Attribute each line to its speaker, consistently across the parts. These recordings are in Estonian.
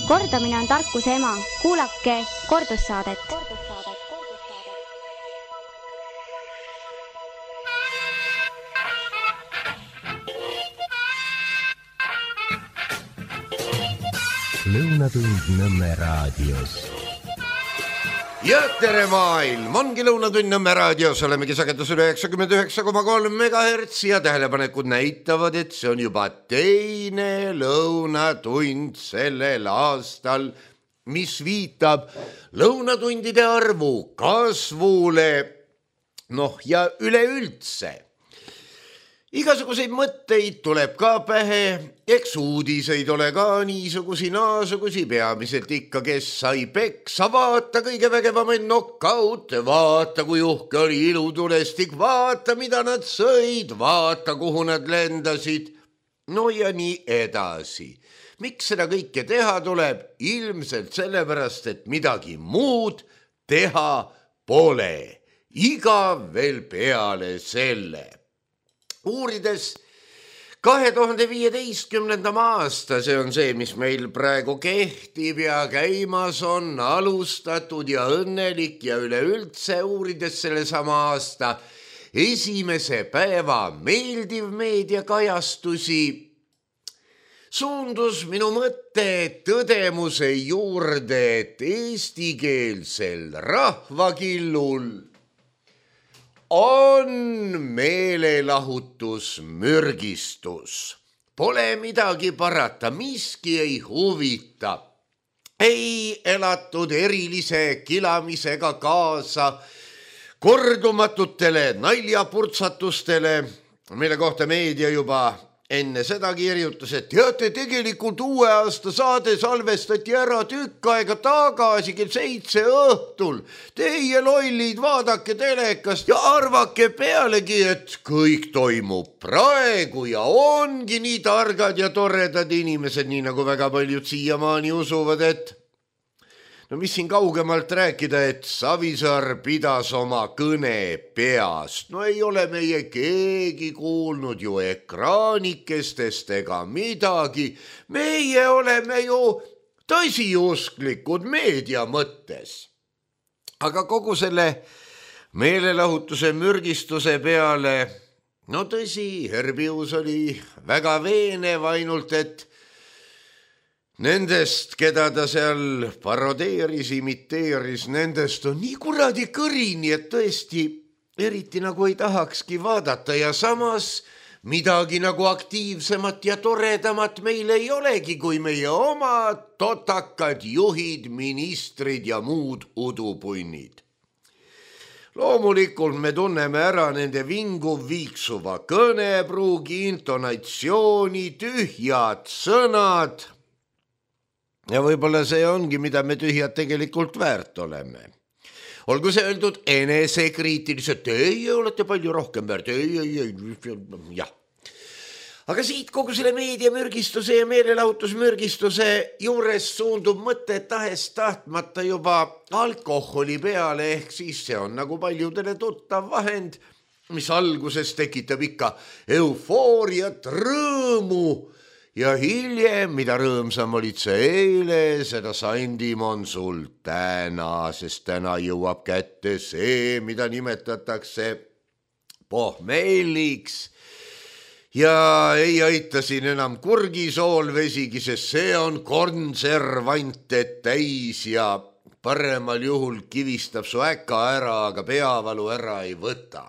Speaker 1: Kordamine on tarkuse ema. Kuulake kordussaadet.
Speaker 2: Lõunatund Nõmme raadios.
Speaker 3: Ja tere maailm, ongi Lõunatund Nõmme raadios, olemegi sagedusel 99,3 MHz ja tähelepanekud näitavad, et see on juba teine lõunatund sellel aastal, mis viitab lõunatundide arvu kasvule, ja üleüldse. Igasuguseid mõtteid tuleb ka pähe, eks uudiseid ole ka niisugusi naasugusi, peamiselt ikka, kes sai peksa, vaata kõige vägevamaid knockoute, vaata kui uhke oli ilutulestik, vaata mida nad sõid, vaata kuhu nad lendasid, ja nii edasi. Miks seda kõike teha tuleb? Ilmselt sellepärast, et midagi muud teha pole, igav veel peale selle. Uurides 2015. aasta, see on see, mis meil praegu kehtib ja käimas on, alustatud ja õnnelik ja üleüldse uurides sellesama aasta esimese päeva meeldiv meediakajastusi, suundus minu mõte tõdemuse juurde, et eestikeelsel rahvakillul on meelelahutus mürgistus. Pole midagi parata, miski ei huvita. Ei elatud erilise kilamisega kaasa kordumatutele naljapurtsatustele, mille kohta meedia juba enne seda kirjutas, et teate, tegelikult uue aasta saade salvestati ära tükk aega tagasi kell 7 õhtul. Teie lollid, vaadake telekast ja arvake pealegi, et kõik toimub praegu ja ongi nii targad ja toredad inimesed, nii nagu väga paljud siiamaani usuvad, et mis siin kaugemalt rääkida, et Savisaar pidas oma kõne peast. Ei ole meie keegi kuulnud ju ekraanikestest ega midagi. Meie oleme ju tõsiusklikud meedia mõttes. Aga kogu selle meelelahutuse mürgistuse peale, tõsi, Herbius oli väga veenev, ainult et nendest, keda ta seal parodeeris, imiteeris, nendest on nii kuradi kõrini, et tõesti eriti nagu ei tahakski vaadata ja samas midagi nagu aktiivsemat ja toredamat meil ei olegi, kui meie omad totakad juhid, ministrid ja muud udupunnid. Loomulikult me tunneme ära nende vinguv viiksuva kõnepruugi, intonatsiooni, tühjad sõnad. Ja võib-olla see ongi, mida me tühjad tegelikult väärt oleme. Olgu see öeldud enesekriitiliselt, ei, olete palju rohkem väärt, jah. Aga siit kogu selle meediamürgistuse ja meelelahutusmürgistuse juures suundub mõte tahes tahtmata juba alkoholi peale, ehk siis see on nagu paljudele tuttav vahend, mis alguses tekitab ikka eufooriat, rõõmu. Ja hiljem, mida rõõmsam olid see eile, seda sandim on sul täna, sest täna jõuab kätte see, mida nimetatakse pohmelliks. Ja ei aita siin enam kurgisoolvesigi, sest see on konservante täis ja paremal juhul kivistab su äka ära, aga peavalu ära ei võta.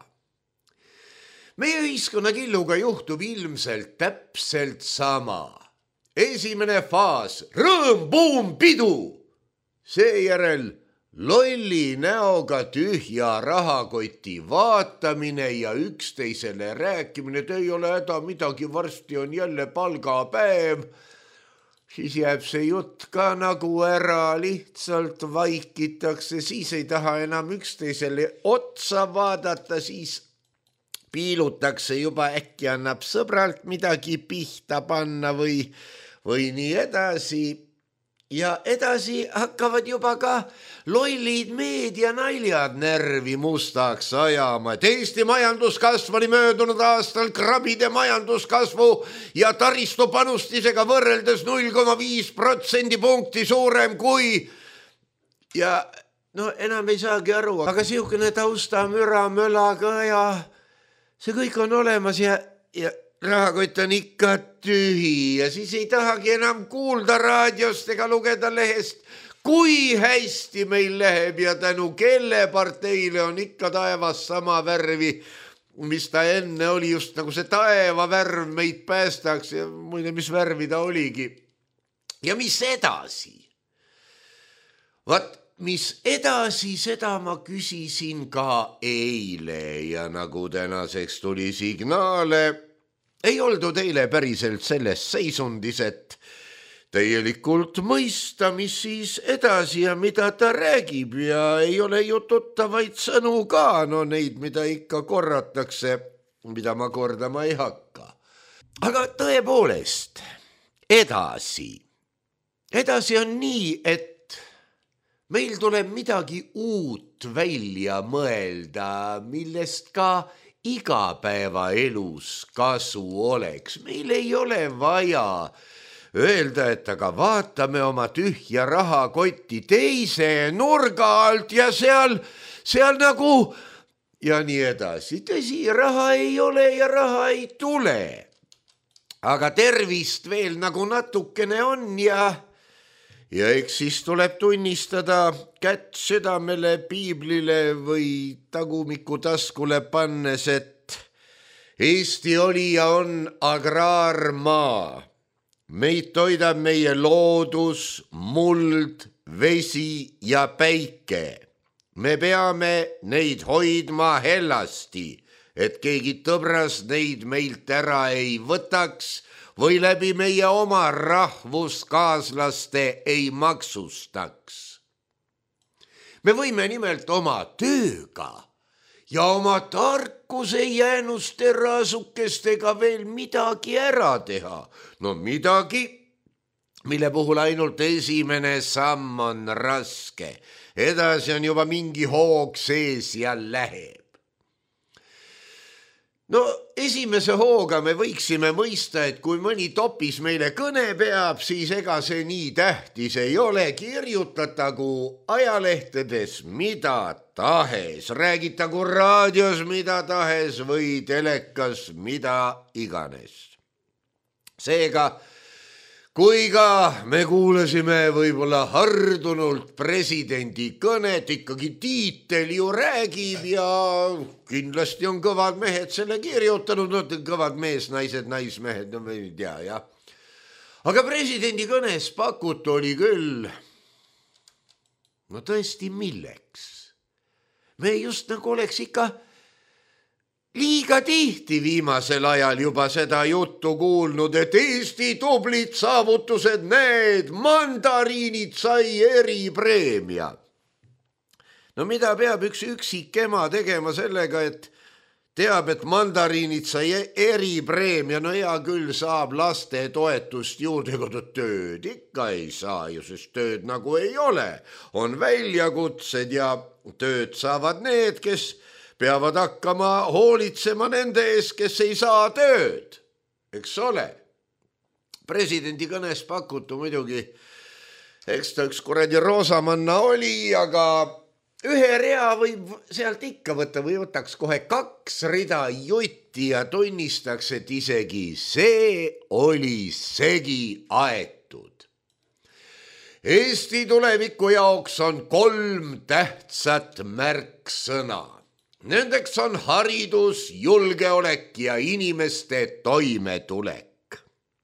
Speaker 3: Meie ühiskonna killuga juhtub ilmselt täpselt sama. Esimene faas, rõõm, buum, pidu. Seejärel lolli näoga tühja rahakoti vaatamine ja üksteisele rääkimine, et ei ole häda midagi, varsti on jälle palgapäev. Siis jääb see jutt ka nagu ära, lihtsalt vaikitakse, siis ei taha enam üksteisele otsa vaadata, siis piilutakse juba, äkki annab sõbralt midagi pihta panna või nii edasi. ja edasi hakkavad juba ka lollid meedianaljad närvi mustaks ajama, et Eesti majanduskasv oli möödunud aastal krabide majanduskasvu ja taristupanustisega võrreldes 0,5% punkti suurem kui ja no enam ei saagi aru, aga siukene tausta müra mölaga ja see kõik on olemas ja rahakott on ikka tühi ja siis ei tahagi enam kuulda raadiost ega lugeda lehest, kui hästi meil läheb ja tänu kelle parteile on ikka taevas sama värvi, mis ta enne oli, just nagu see taevavärv meid päästaks ja muide, mis värvi ta oligi. Ja mis edasi? Mis edasi, seda ma küsisin ka eile ja nagu tänaseks tuli signaale, ei oldud eile päriselt selles seisundis, et täielikult mõista, mis siis edasi ja mida ta räägib ja ei ole ju tuttavaid sõnu ka, no neid, mida ikka korratakse, mida ma kordama ei hakka. Aga tõepoolest, edasi on nii, et meil tuleb midagi uut välja mõelda, millest ka igapäevaelus kasu oleks. Meil ei ole vaja öelda, et aga vaatame oma tühja rahakotti teise nurga alt ja seal nagu ja nii edasi. Tõsi, raha ei ole ja raha ei tule. Aga tervist veel nagu natukene on ja eks siis tuleb tunnistada kätt südamele, piiblile või tagumiku taskule pannes, et Eesti oli ja on agraarmaa. Meid toidab meie loodus, muld, vesi ja päike. Me peame neid hoidma hellasti, et keegi tõbras neid meilt ära ei võtaks või läbi meie oma rahvuskaaslaste ei maksustaks. Me võime nimelt oma tööga ja oma tarkuse jäänuste raasukestega veel midagi ära teha. No midagi, mille puhul ainult esimene samm on raske. Edasi on juba mingi hoog sees ja läheb. No esimese hooga me võiksime mõista, et kui mõni topis meile kõne peab, siis ega see nii tähtis ei ole. Kirjutatagu ajalehtedes mida tahes, räägitagu raadios mida tahes või telekas mida iganes. Seega, kui ka me kuulasime võib-olla hardunult presidendi kõnet, ikkagi tiitel ju räägib ja kindlasti on kõvad mehed selle kirjutanud, no kõvad mees, naised, naismehed, no me ei tea, jah. Aga presidendi kõnes pakutu oli küll, no tõesti milleks? Me just nagu oleks ikka liiga tihti viimasel ajal juba seda juttu kuulnud, et Eesti tublid saavutused, need mandariinid sai eripreemia. No mida peab üks üksik ema tegema sellega, et teab, et mandariinid sai eripreemia, no hea küll saab laste toetust juurde, aga tööd ikka ei saa ju, sest tööd nagu ei ole. On väljakutsed ja tööd saavad need, kes peavad hakkama hoolitsema nende ees, kes ei saa tööd, eks ole. Presidendi kõnes pakutu muidugi, eks ta üks kuradi roosamanna oli, aga ühe rea võib sealt ikka võtta või võtaks kohe 2 rida jutti ja tunnistaks, et isegi see oli segi aetud. Eesti tuleviku jaoks on 3 tähtsat märksõna. Nendeks on haridus, julgeolek ja inimeste toimetulek.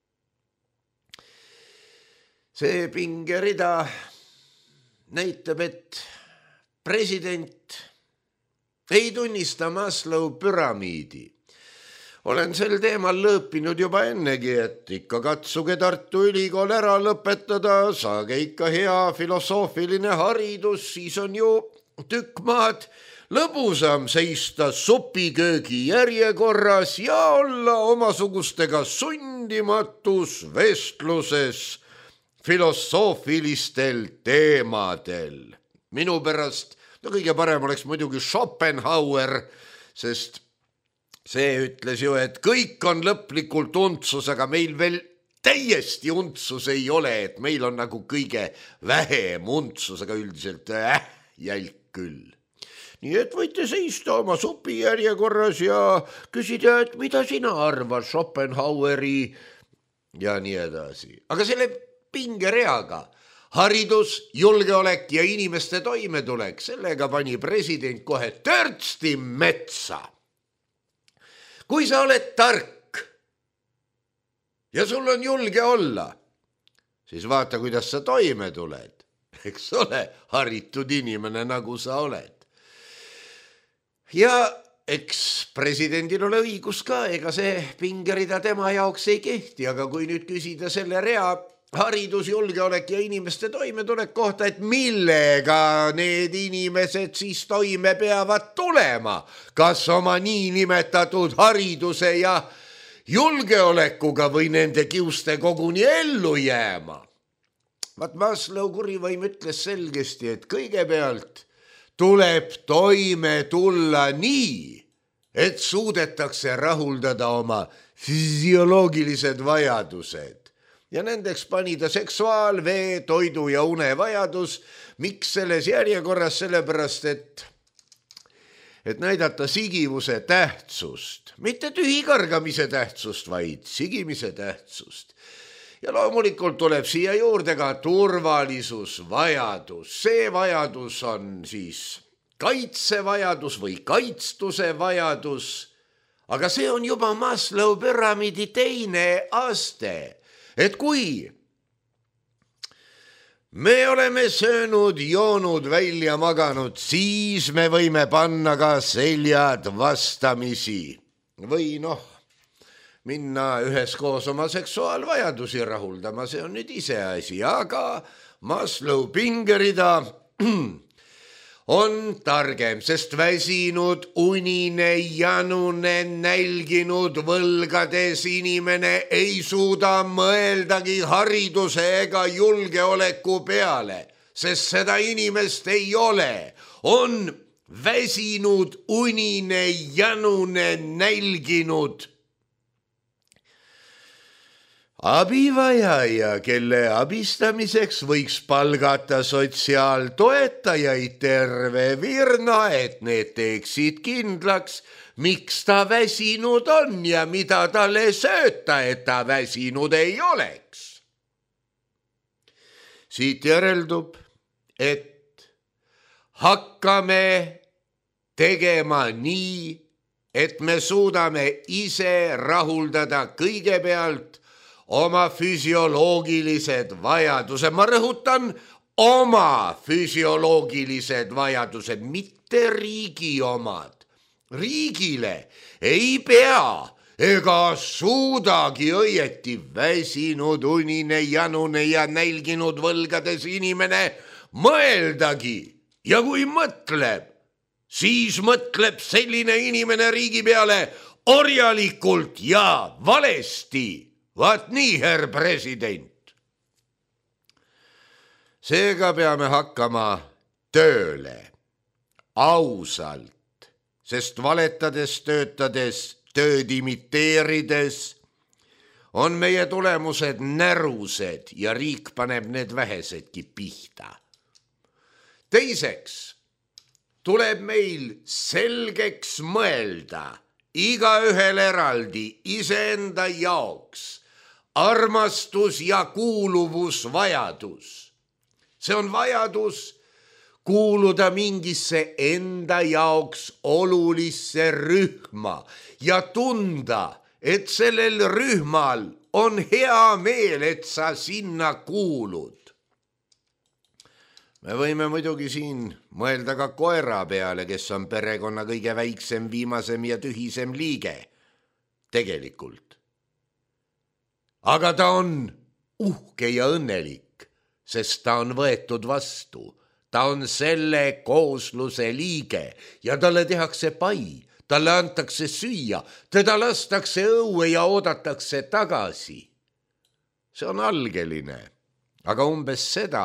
Speaker 3: See pingerida näitab, et president ei tunnista Maslow püramiidi. Olen sel teemal lõõpinud juba ennegi, et ikka katsuge Tartu Ülikool ära lõpetada, saage ikka hea filosoofiline haridus, siis on ju tükk maad lõbusam seista supiköögi järjekorras ja olla omasugustega sundimatus vestluses filosoofilistel teemadel. Minu pärast kõige parem oleks muidugi Schopenhauer, sest see ütles ju, et kõik on lõplikult untsus, aga meil veel täiesti untsus ei ole, et meil on nagu kõige vähem untsus, aga üldiselt jälk küll. Nii et võite seista oma supi järjekorras ja küsida, et mida sina arvad Schopenhaueri ja nii edasi. Aga selle pingereaga haridus, julgeolek ja inimeste toimetulek, sellega pani president kohe törtsti metsa. Kui sa oled tark ja sul on julge olla, siis vaata, kuidas sa toime tuled. Eks ole, haritud inimene nagu sa oled. Ja eks presidendil ole õigus ka, ega see pingerida tema jaoks ei kehti, aga kui nüüd küsida selle rea haridus, julgeolek ja inimeste toimetulek kohta, et millega need inimesed siis toime peavad tulema, kas oma niinimetatud hariduse ja julgeolekuga või nende kiuste koguni ellu jääma. Vaat Maslow kurivaim ütles selgesti, et kõigepealt tuleb toime tulla nii, et suudetakse rahuldada oma füsioloogilised vajadused. Ja nendeks pani ta seksuaal-, vee-, toidu ja une vajadus. Miks selles järjekorras? Sellepärast, et näidata sigivuse tähtsust. Mitte tühikargamise tähtsust, vaid sigimise tähtsust. Ja loomulikult tuleb siia juurde ka turvalisus vajadus. See vajadus on siis kaitsevajadus või kaitstuse vajadus. Aga see on juba Maslow püramiidi teine aste. Et kui me oleme söönud, joonud, välja maganud, siis me võime panna ka seljad vastamisi. Või minna üheskoos oma seksuaalvajadusi rahuldama, see on nüüd iseasi. Aga Maslow pingerida on targem, sest väsinud, unine, janune, nälginud, võlgades inimene ei suuda mõeldagi hariduse ega julgeoleku peale, sest seda inimest ei ole. On väsinud, unine, janune, nälginud abivajaja, kelle abistamiseks võiks palgata sotsiaaltoetajaid terve virna, et need teeksid kindlaks, miks ta väsinud on ja mida talle sööta, et ta väsinud ei oleks. Siit järeldub, et hakkame tegema nii, et me suudame ise rahuldada kõigepealt oma füsioloogilised vajadused. Ma rõhutan oma füsioloogilised vajadused, mitte riigi omad. Riigile ei pea ega suudagi õieti väsinud, unine, janune ja nälginud võlgades inimene mõeldagi. Ja kui mõtleb, siis mõtleb selline inimene riigi peale orjalikult ja valesti. Vaat nii, herr president. Seega peame hakkama tööle, ausalt, sest valetades, töötades, tööd imiteerides on meie tulemused närused ja riik paneb need vähesedki pihta. Teiseks tuleb meil selgeks mõelda igaühel eraldi iseenda jaoks armastus ja kuuluvusvajadus. See on vajadus kuuluda mingisse enda jaoks olulisse rühma ja tunda, et sellel rühmal on hea meel, et sa sinna kuulud. Me võime muidugi siin mõelda ka koera peale, kes on perekonna kõige väiksem, viimasem ja tühisem liige. Tegelikult. Aga ta on uhke ja õnnelik, sest ta on võetud vastu. Ta on selle koosluse liige ja talle tehakse pai, talle antakse süüa, teda lastakse õue ja oodatakse tagasi. See on algeline. aga umbes seda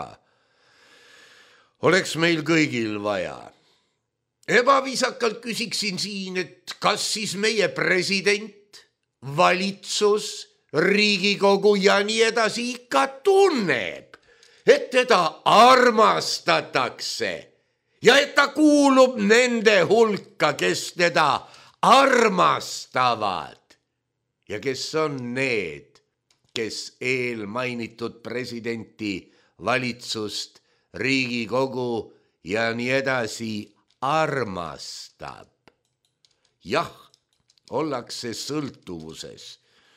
Speaker 3: oleks meil kõigil vaja. Ebaviisakalt küsiksin siin, et kas siis meie president, valitsus, Riigikogu ja nii edasi ikka tunneb, et teda armastatakse ja et ta kuulub nende hulka, kes teda armastavad ja kes on need, kes eelmainitud presidenti, valitsust, Riigikogu ja nii edasi armastab. Jah, ollakse sõltuvuses.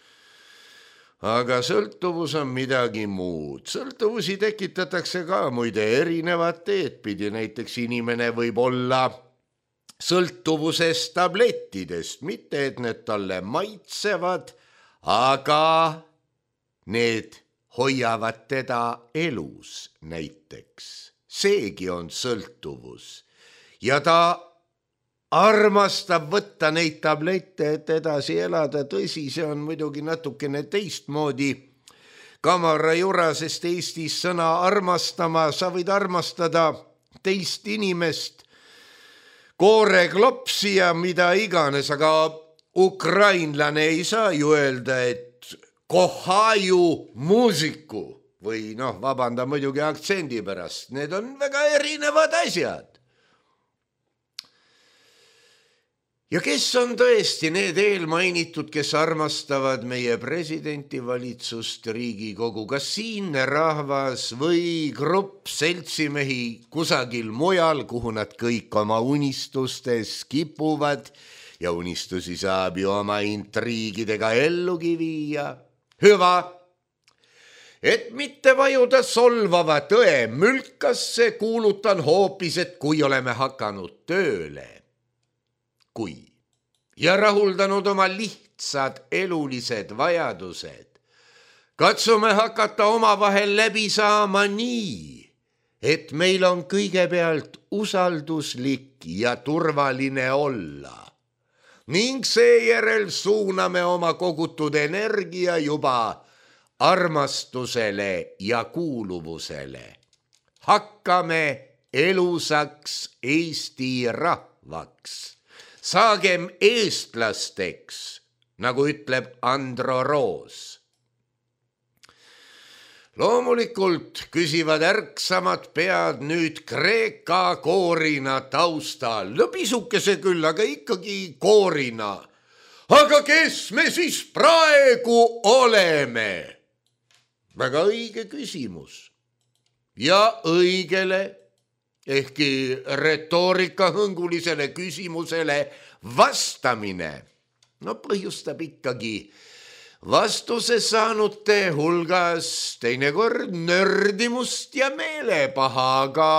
Speaker 3: Aga sõltuvus on midagi muud. Sõltuvusi tekitatakse ka muide erinevat teed pidi. Näiteks inimene võib olla sõltuvuses tablettidest, mitte et need talle maitsevad, aga need hoiavad teda elus näiteks. Seegi on sõltuvus. Ja ta armastab võtta neid tablette, et edasi elada. Tõsi, see on muidugi natukene teistmoodi kamara jura, sest Eestis sõna armastama, sa võid armastada teist inimest, kooreklopsi ja mida iganes, aga ukrainlane ei saa ju öelda, et kohaju muusiku või vabanda muidugi aktsendi pärast. Need on väga erinevad asjad. Ja kes on tõesti need eelmainitud, kes armastavad meie presidenti, valitsust, Riigikogu, kas siinne rahvas või grupp seltsimehi kusagil mujal, kuhu nad kõik oma unistustes kipuvad ja unistusi saab ju oma intriigidega ellugi viia. Hüva, et mitte vajuda solvava tõe mülkasse, kuulutan hoopis, et kui oleme hakanud tööle, ja rahuldanud oma lihtsad elulised vajadused, katsume hakata omavahel läbi saama nii, et meil on kõigepealt usalduslik ja turvaline olla ning seejärel suuname oma kogutud energia juba armastusele ja kuuluvusele. Hakkame elusaks Eesti rahvaks. Saagem eestlasteks, nagu ütleb Andro Roos. Loomulikult küsivad ärksamad pead nüüd Kreeka koorina taustal. Pisukese küll, aga ikkagi koorina. Aga kes me siis praegu oleme? Väga õige küsimus. Ja õigele ehkki retoorika hõngulisele küsimusele vastamine põhjustab ikkagi vastuse saanute hulgas teinekord nördimust ja meelepaha, aga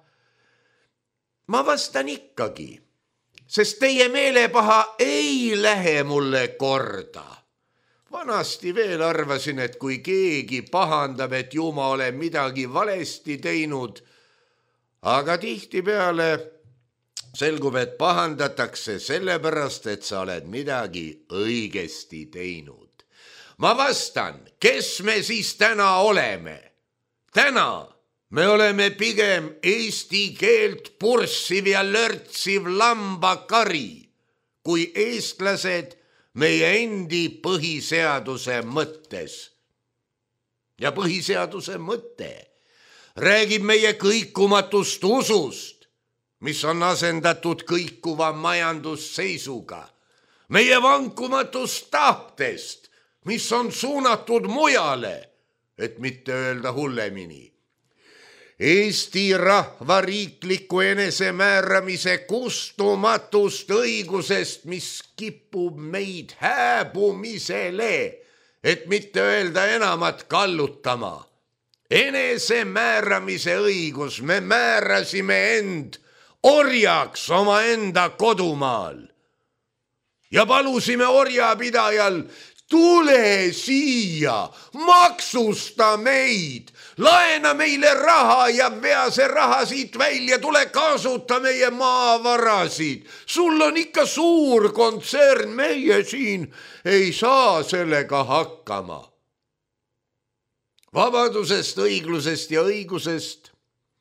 Speaker 3: ma vastan ikkagi, sest teie meelepaha ei lähe mulle korda. Vanasti veel arvasin, et kui keegi pahandab, et ju ma olen midagi valesti teinud, aga tihtipeale selgub, et pahandatakse sellepärast, et sa oled midagi õigesti teinud. Ma vastan, kes me siis täna oleme? Täna me oleme pigem eesti keelt purssiv ja lörtsiv lambakari kui eestlased meie endi põhiseaduse mõttes. Ja põhiseaduse mõte räägib meie kõikumatust usust, mis on asendatud kõikuva majandusseisuga, meie vankumatust tahtest, mis on suunatud mujale, et mitte öelda hullemini. Eesti rahva riikliku enesemääramise kustumatust õigusest, mis kipub meid hääbumisele, et mitte öelda enamat kallutama. Enesemääramise õigus me määrasime end orjaks omaenda kodumaal ja palusime orjapidajal, tule siia, maksusta meid, laena meile raha ja vea see raha siit välja, tule kasuta meie maavarasid. Sul on ikka suur kontsern, meie siin ei saa sellega hakkama. vabadusest, õiglusest ja õigusest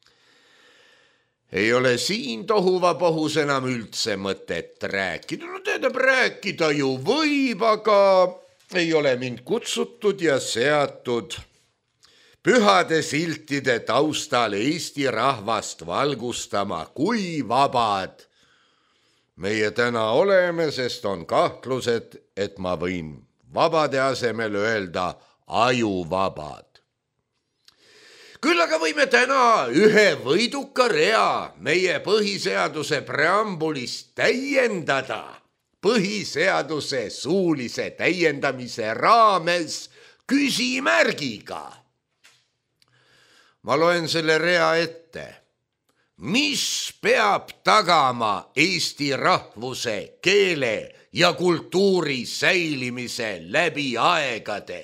Speaker 3: ei ole siin tohuvapohus enam üldse mõtet rääkida. No tähendab, rääkida ju võib, aga ei ole mind kutsutud ja seatud pühade siltide taustal Eesti rahvast valgustama, kui vabad meie täna oleme, sest on kahtlused, et ma võin vabade asemel öelda ajuvabad. Küll aga võime täna ühe võiduka rea meie põhiseaduse preambulist täiendada põhiseaduse suulise täiendamise raames küsimärgiga. Ma loen selle rea ette. Mis peab tagama Eesti rahvuse, keele ja kultuuri säilimise läbi aegade?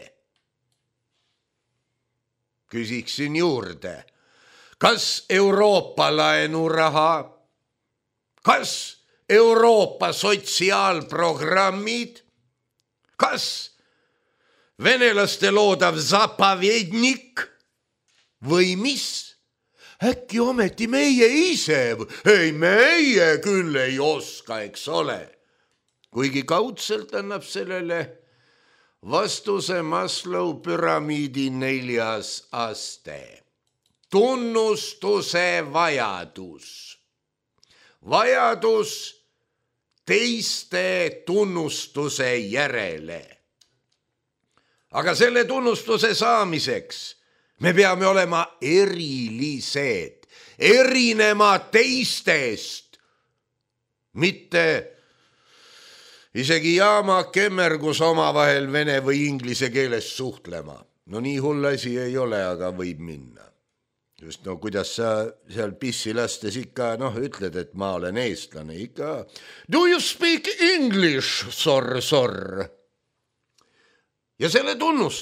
Speaker 3: Küsiksin juurde, kas Euroopa laenuraha, kas Euroopa sotsiaalprogrammid, kas venelaste loodav zapavednik või mis? Äkki ometi meie ise? Ei, meie küll ei oska, eks ole. Kuigi kaudselt annab sellele vastuse Maslow püramiidi 4. aste. Tunnustuse vajadus. Vajadus teiste tunnustuse järele. Aga selle tunnustuse saamiseks me peame olema erilised, erinema teistest, mitte isegi jaama kemmergus omavahel vene või inglise keeles suhtlema. No nii hull asi ei ole, aga võib minna. Just no kuidas sa seal pissi lastes ikka, ütled, et ma olen eestlane ikka. Do you speak English, sor? Ja selle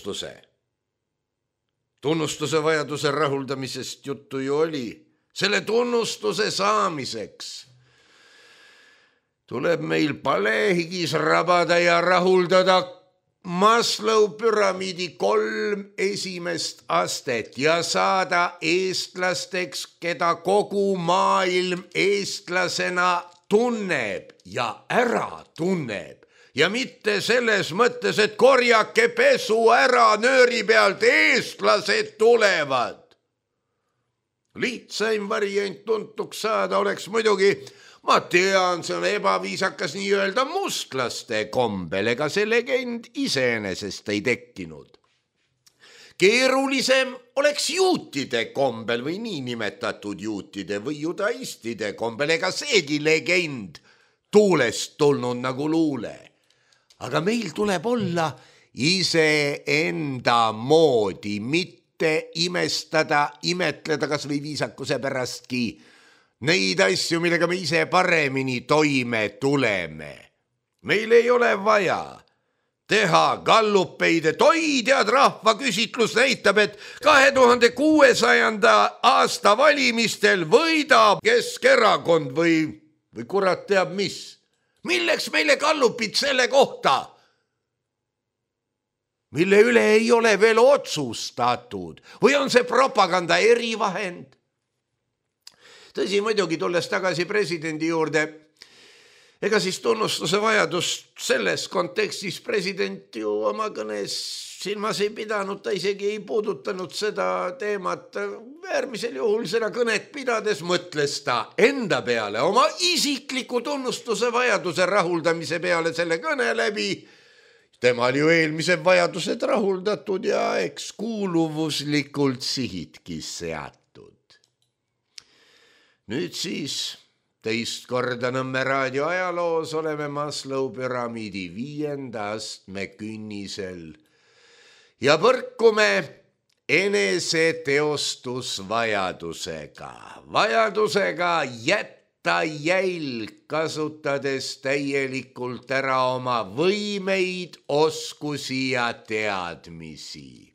Speaker 3: tunnustuse vajaduse rahuldamisest juttu ju oli. Selle tunnustuse saamiseks tuleb meil palehigis rabada ja rahuldada Maslow püramiidi 3 esimest astet ja saada eestlasteks, keda kogu maailm eestlasena tunneb ja ära tunneb. Ja mitte selles mõttes, et korjake pesu ära, nööri pealt eestlased tulevad. Lihtsaim variant tuntuks saada oleks muidugi, ma tean, see on ebaviisakas nii öelda mustlaste kombel, ega see legend iseenesest ei tekkinud. Keerulisem oleks juutide kombel või niinimetatud juutide või judaistide kombel, ega seegi legend tuulest tulnud nagu luule. Aga meil tuleb olla iseenda moodi, mitte imestada, imetleda kas või viisakuse pärastki neid asju, millega me ise paremini toime tuleme. Meil ei ole vaja teha gallupeid, et tead, rahvaküsitlus näitab, et 2600. aasta valimistel võidab Keskerakond või kurat teab mis. Milleks meile gallupid selle kohta, mille üle ei ole veel otsustatud, või on see propaganda erivahend? Tõsi, muidugi tulles tagasi presidendi juurde, ega siis tunnustuse vajadust selles kontekstis president ju oma kõnes silmas ei pidanud, ta isegi ei puudutanud seda teemat. Äärmisel juhul seda kõnet pidades mõtles ta enda peale, oma isikliku tunnustuse vajaduse rahuldamise peale selle kõne läbi. Tema oli ju eelmised vajadused rahuldatud ja eks kuuluvuslikult sihidki seatud. Nüüd siis teist korda Nõmme raadio ajaloos oleme Maslow püramiidi 5. astme künnisel ja põrkume eneseteostusvajadusega, vajadusega jätta jälg, kasutades täielikult ära oma võimeid, oskusi ja teadmisi.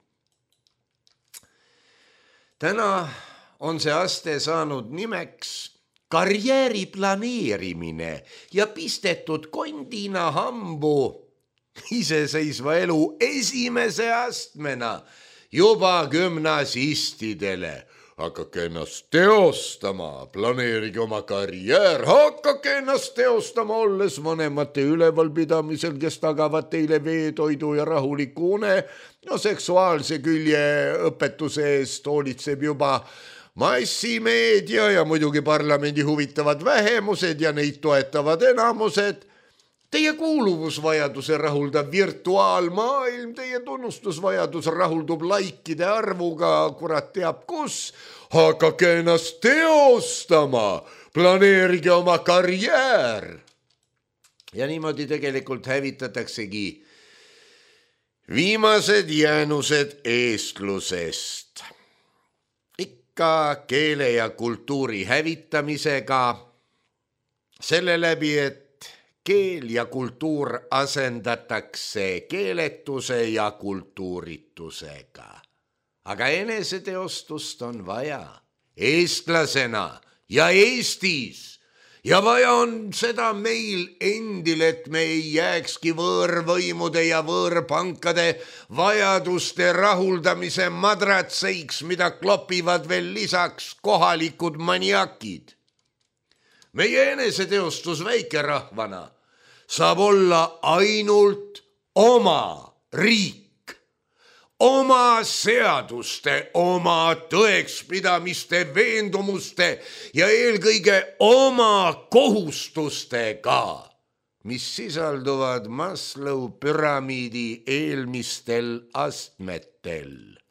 Speaker 3: Täna on see aste saanud nimeks karjääri planeerimine ja pistetud kondina hambu iseseisva elu esimese astmena juba gümnasistidele. Hakake ennast teostama, planeerige oma karjäär, hakake ennast teostama, olles vanemate ülevalpidamisel, kes tagavad teile veetoidu ja rahuliku une. No seksuaalse külje õpetuse eest hoolitseb juba massimeedia ja muidugi parlamendi huvitavad vähemused ja neid toetavad enamused. Teie kuuluvusvajaduse rahuldab virtuaalmaailm, teie tunnustusvajadus rahuldub laikide arvuga, kurat teab kus. Hakake ennast teostama, planeerige oma karjäär. Ja niimoodi tegelikult hävitataksegi viimased jäänused eestlusest. Ikka keele ja kultuuri hävitamisega, selle läbi, et keel ja kultuur asendatakse keeletuse ja kultuuritusega. Aga eneseteostust on vaja eestlasena ja Eestis. Ja vaja on seda meil endil, et me ei jääkski võõrvõimude ja võõrpankade vajaduste rahuldamise madratseiks, mida klopivad veel lisaks kohalikud maniakid. Meie eneseteostus väikerahvana saab olla ainult oma riik, oma seaduste, oma tõekspidamiste, veendumuste ja eelkõige oma kohustustega, mis sisalduvad Maslow püramiidi eelmistel astmetel.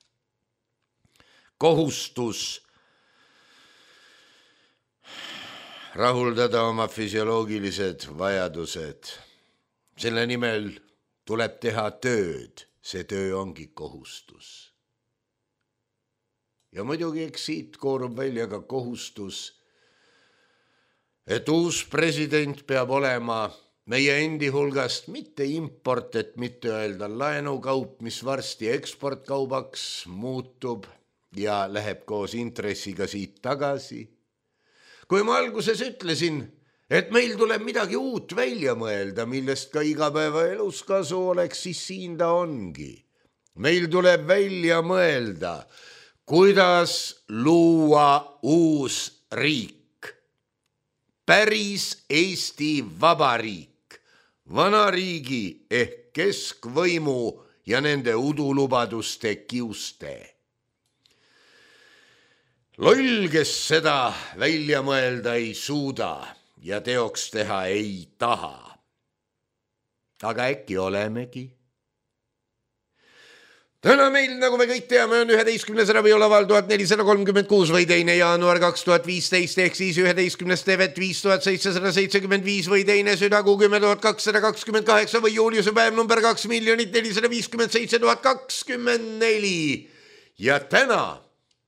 Speaker 3: Kohustus rahuldada oma füsioloogilised vajadused. Selle nimel tuleb teha tööd. See töö ongi kohustus. Ja muidugi eks siit koorub välja ka kohustus, et uus president peab olema meie endi hulgast mitte import, et mitte öelda laenukaup, mis varsti eksportkaubaks muutub ja läheb koos intressiga siit tagasi. Kui ma alguses ütlesin, et meil tuleb midagi uut välja mõelda, millest ka igapäevaelus kasu oleks, siis siin ta ongi. Meil tuleb välja mõelda, kuidas luua uus riik. Päris Eesti Vabariik, vana riigi ehk keskvõimu ja nende udulubaduste kiuste. Loll, kes seda välja mõelda ei suuda ja teoks teha ei taha. Aga äkki olemegi? Täna meil, nagu me kõik teame, on 11. rabiolaval 1436 või 2. jaanuar 2015 ehk siis 11. tevet 5775 või 2. südakuu 10.228 või juuliuse päev number 2,457,024. Ja täna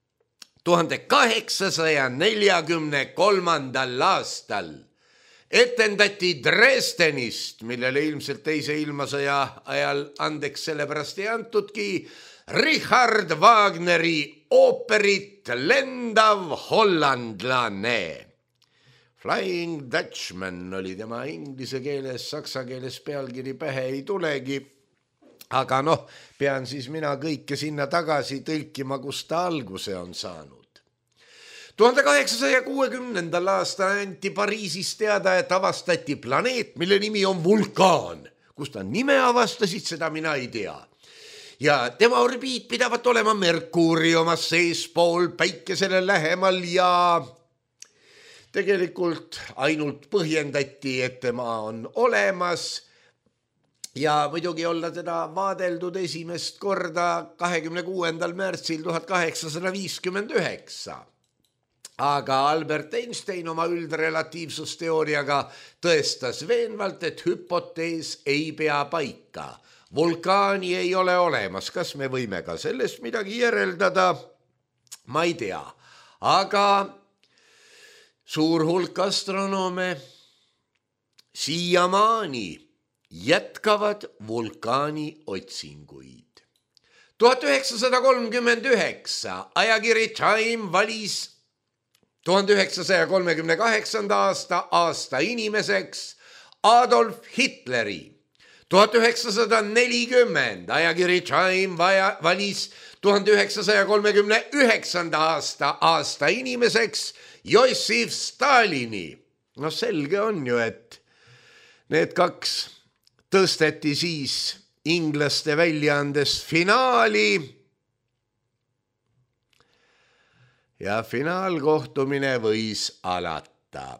Speaker 3: 1843. aastal etendati Dresdenist, millele ilmselt teise ilmasõja ajal andeks sellepärast ei antudki, Richard Wagneri ooperit Lendav hollandlane. Flying Dutchman oli tema inglise keeles, saksa keeles pealkiri pähe ei tulegi. Aga pean siis mina kõike sinna tagasi tõlkima, kus ta alguse on saanud. 1860. aastal anti Pariisis teada, et avastati planeet, mille nimi on vulkaan. Kust ta nime avastasid, seda mina ei tea. Ja tema orbiit pidavat olema Merkuuri omas seespool päikesele lähemal ja tegelikult ainult põhjendati, et tema on olemas ja muidugi olla teda vaadeldud esimest korda 26. märtsil 1859. Aga Albert Einstein oma üldrelatiivsusteooriaga tõestas veenvalt, et hüpotees ei pea paika. Vulkaani ei ole olemas, kas me võime ka sellest midagi järeldada? Ma ei tea, aga suur hulk astronoome siiamaani jätkavad vulkaani otsinguid. 1939 ajakiri Time valis 1938. aasta inimeseks Adolf Hitleri. 1940 ajakiri Time valis 1939. aasta inimeseks Jossif Stalini. No selge on ju, et need kaks tõsteti siis inglaste väljaandest finaali ja finaalkohtumine võis alata.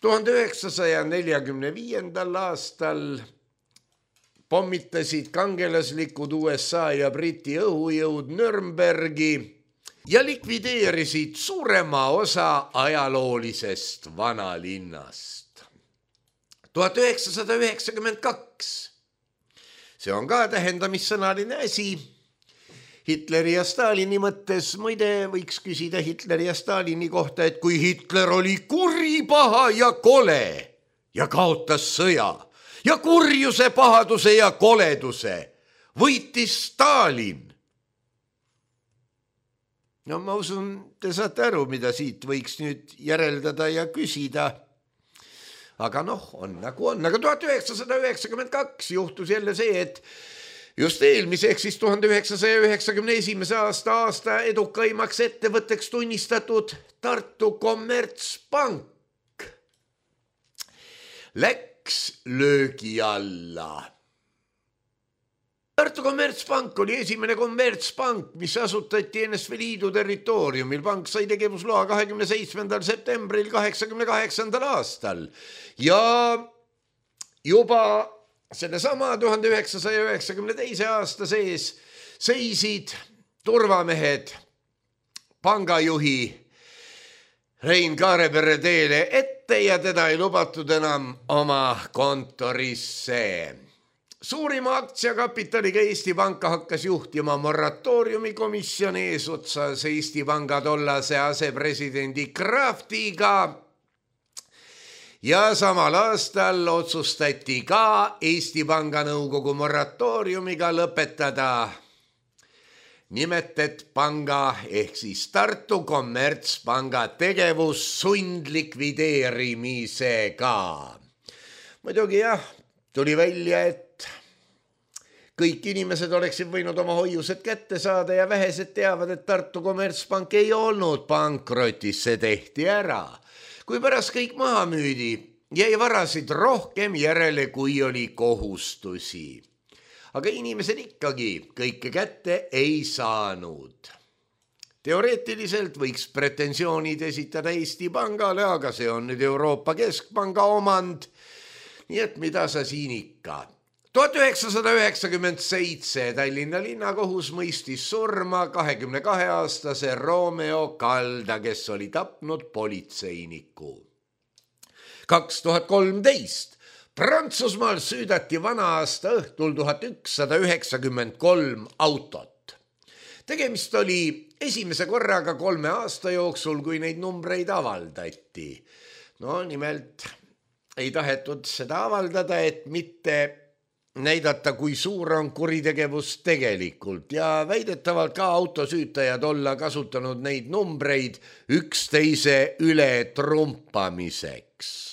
Speaker 3: 1945. aastal pommitasid kangelaslikud USA ja Briti õhujõud Nürnbergi ja likvideerisid suurema osa ajaloolisest vanalinnast. 1992. See on ka tähendamissõnaline asi. Hitleri ja Stalini mõttes, muide võiks küsida Hitleri ja Stalini kohta, et kui Hitler oli kuri, paha ja kole ja kaotas sõja ja kurjuse, pahaduse ja koleduse, võitis Stalin. No ma usun, te saate aru, mida siit võiks nüüd järeldada ja küsida. Aga on nagu on. Aga 1992 juhtus jälle see, et just eelmise ehk siis 1991. aasta edukaimaks ettevõtteks tunnistatud Tartu Kommertspank läks löögi alla. Tartu Kommertspank oli esimene kommertspank, mis asutati NSV Liidu territooriumil. Pank sai tegevusloa 27. septembril 1988. aastal ja juba sellesama 1992. aasta sees seisid turvamehed pangajuhi Rein Kaarepere teele ette ja teda ei lubatud enam oma kontorisse. Suurima aktsiakapitaliga Eesti Panka hakkas juhtima moratooriumi komisjon eesotsas Eesti Panga tollase asepresidendi Kraftiga ja samal aastal otsustati ka Eesti Panga nõukogu moratooriumiga lõpetada nimetet panga ehk siis Tartu Kommertspanga tegevus sundlikvideerimisega. Muidugi jah, tuli välja, et kõik inimesed oleksid võinud oma hoiused kätte saada ja vähesed teavad, et Tartu Kommertspank ei olnud pankrotis, see tehti ära. Kui pärast kõik maha müüdi, jäi varasid rohkem järele, kui oli kohustusi. Aga inimesed ikkagi kõike kätte ei saanud. Teoreetiliselt võiks pretensioonid esitada Eesti Pangale, aga see on nüüd Euroopa Keskpanga omand. Nii et mida sa siin ikka? 1997 Tallinna linnakohus mõistis surma 22-aastase Romeo Kalda, kes oli tapnud politseiniku. 2013 Prantsusmaal süüdati vana-aasta õhtul 1193 autot. Tegemist oli esimese korraga 3 aasta jooksul, kui neid numbreid avaldati. No nimelt ei tahetud seda avaldada, et mitte näidata, kui suur on kuritegevus tegelikult ja väidetavalt ka autosüütajad olla kasutanud neid numbreid üksteise üle trumpamiseks.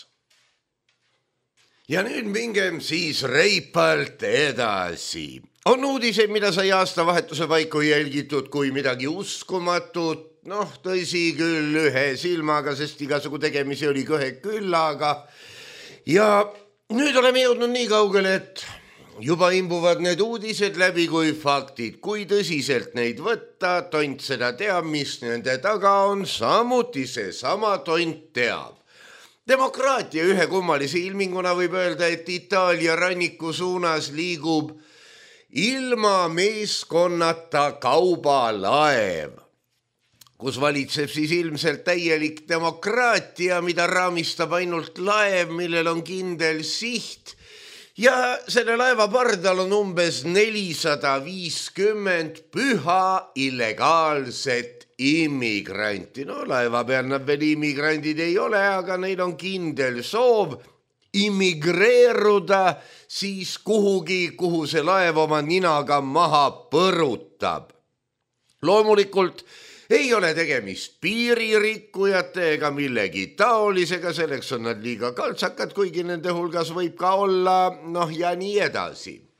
Speaker 3: Ja nüüd mingem siis reipalt edasi. On uudiseid, mida sai aastavahetuse paiku jälgitud kui midagi uskumatut. Tõsi küll ühe silmaga, sest igasugu tegemisi oli küllaga. Ja nüüd oleme jõudnud nii kaugele, et juba imbuvad need uudised läbi kui faktid. Kui tõsiselt neid võtta, tont seda teab, mis nende taga on, samuti see sama tont teab. Demokraatia ühe kummalise ilminguna võib öelda, et Itaalia ranniku suunas liigub ilma meeskonnata kaubalaev, kus valitseb siis ilmselt täielik demokraatia, mida raamistab ainult laev, millel on kindel siht ja selle laeva pardal on umbes 450 püha illegaalset immigranti. Laeva peal nad veel immigrandid ei ole, aga neil on kindel soov immigreeruda siis kuhugi, kuhu see laev oma ninaga maha põrutab. Loomulikult ei ole tegemist piiririkkujate ega millegi taolisega, selleks on nad liiga kaltsakad, kuigi nende hulgas võib ka olla, ja nii edasi.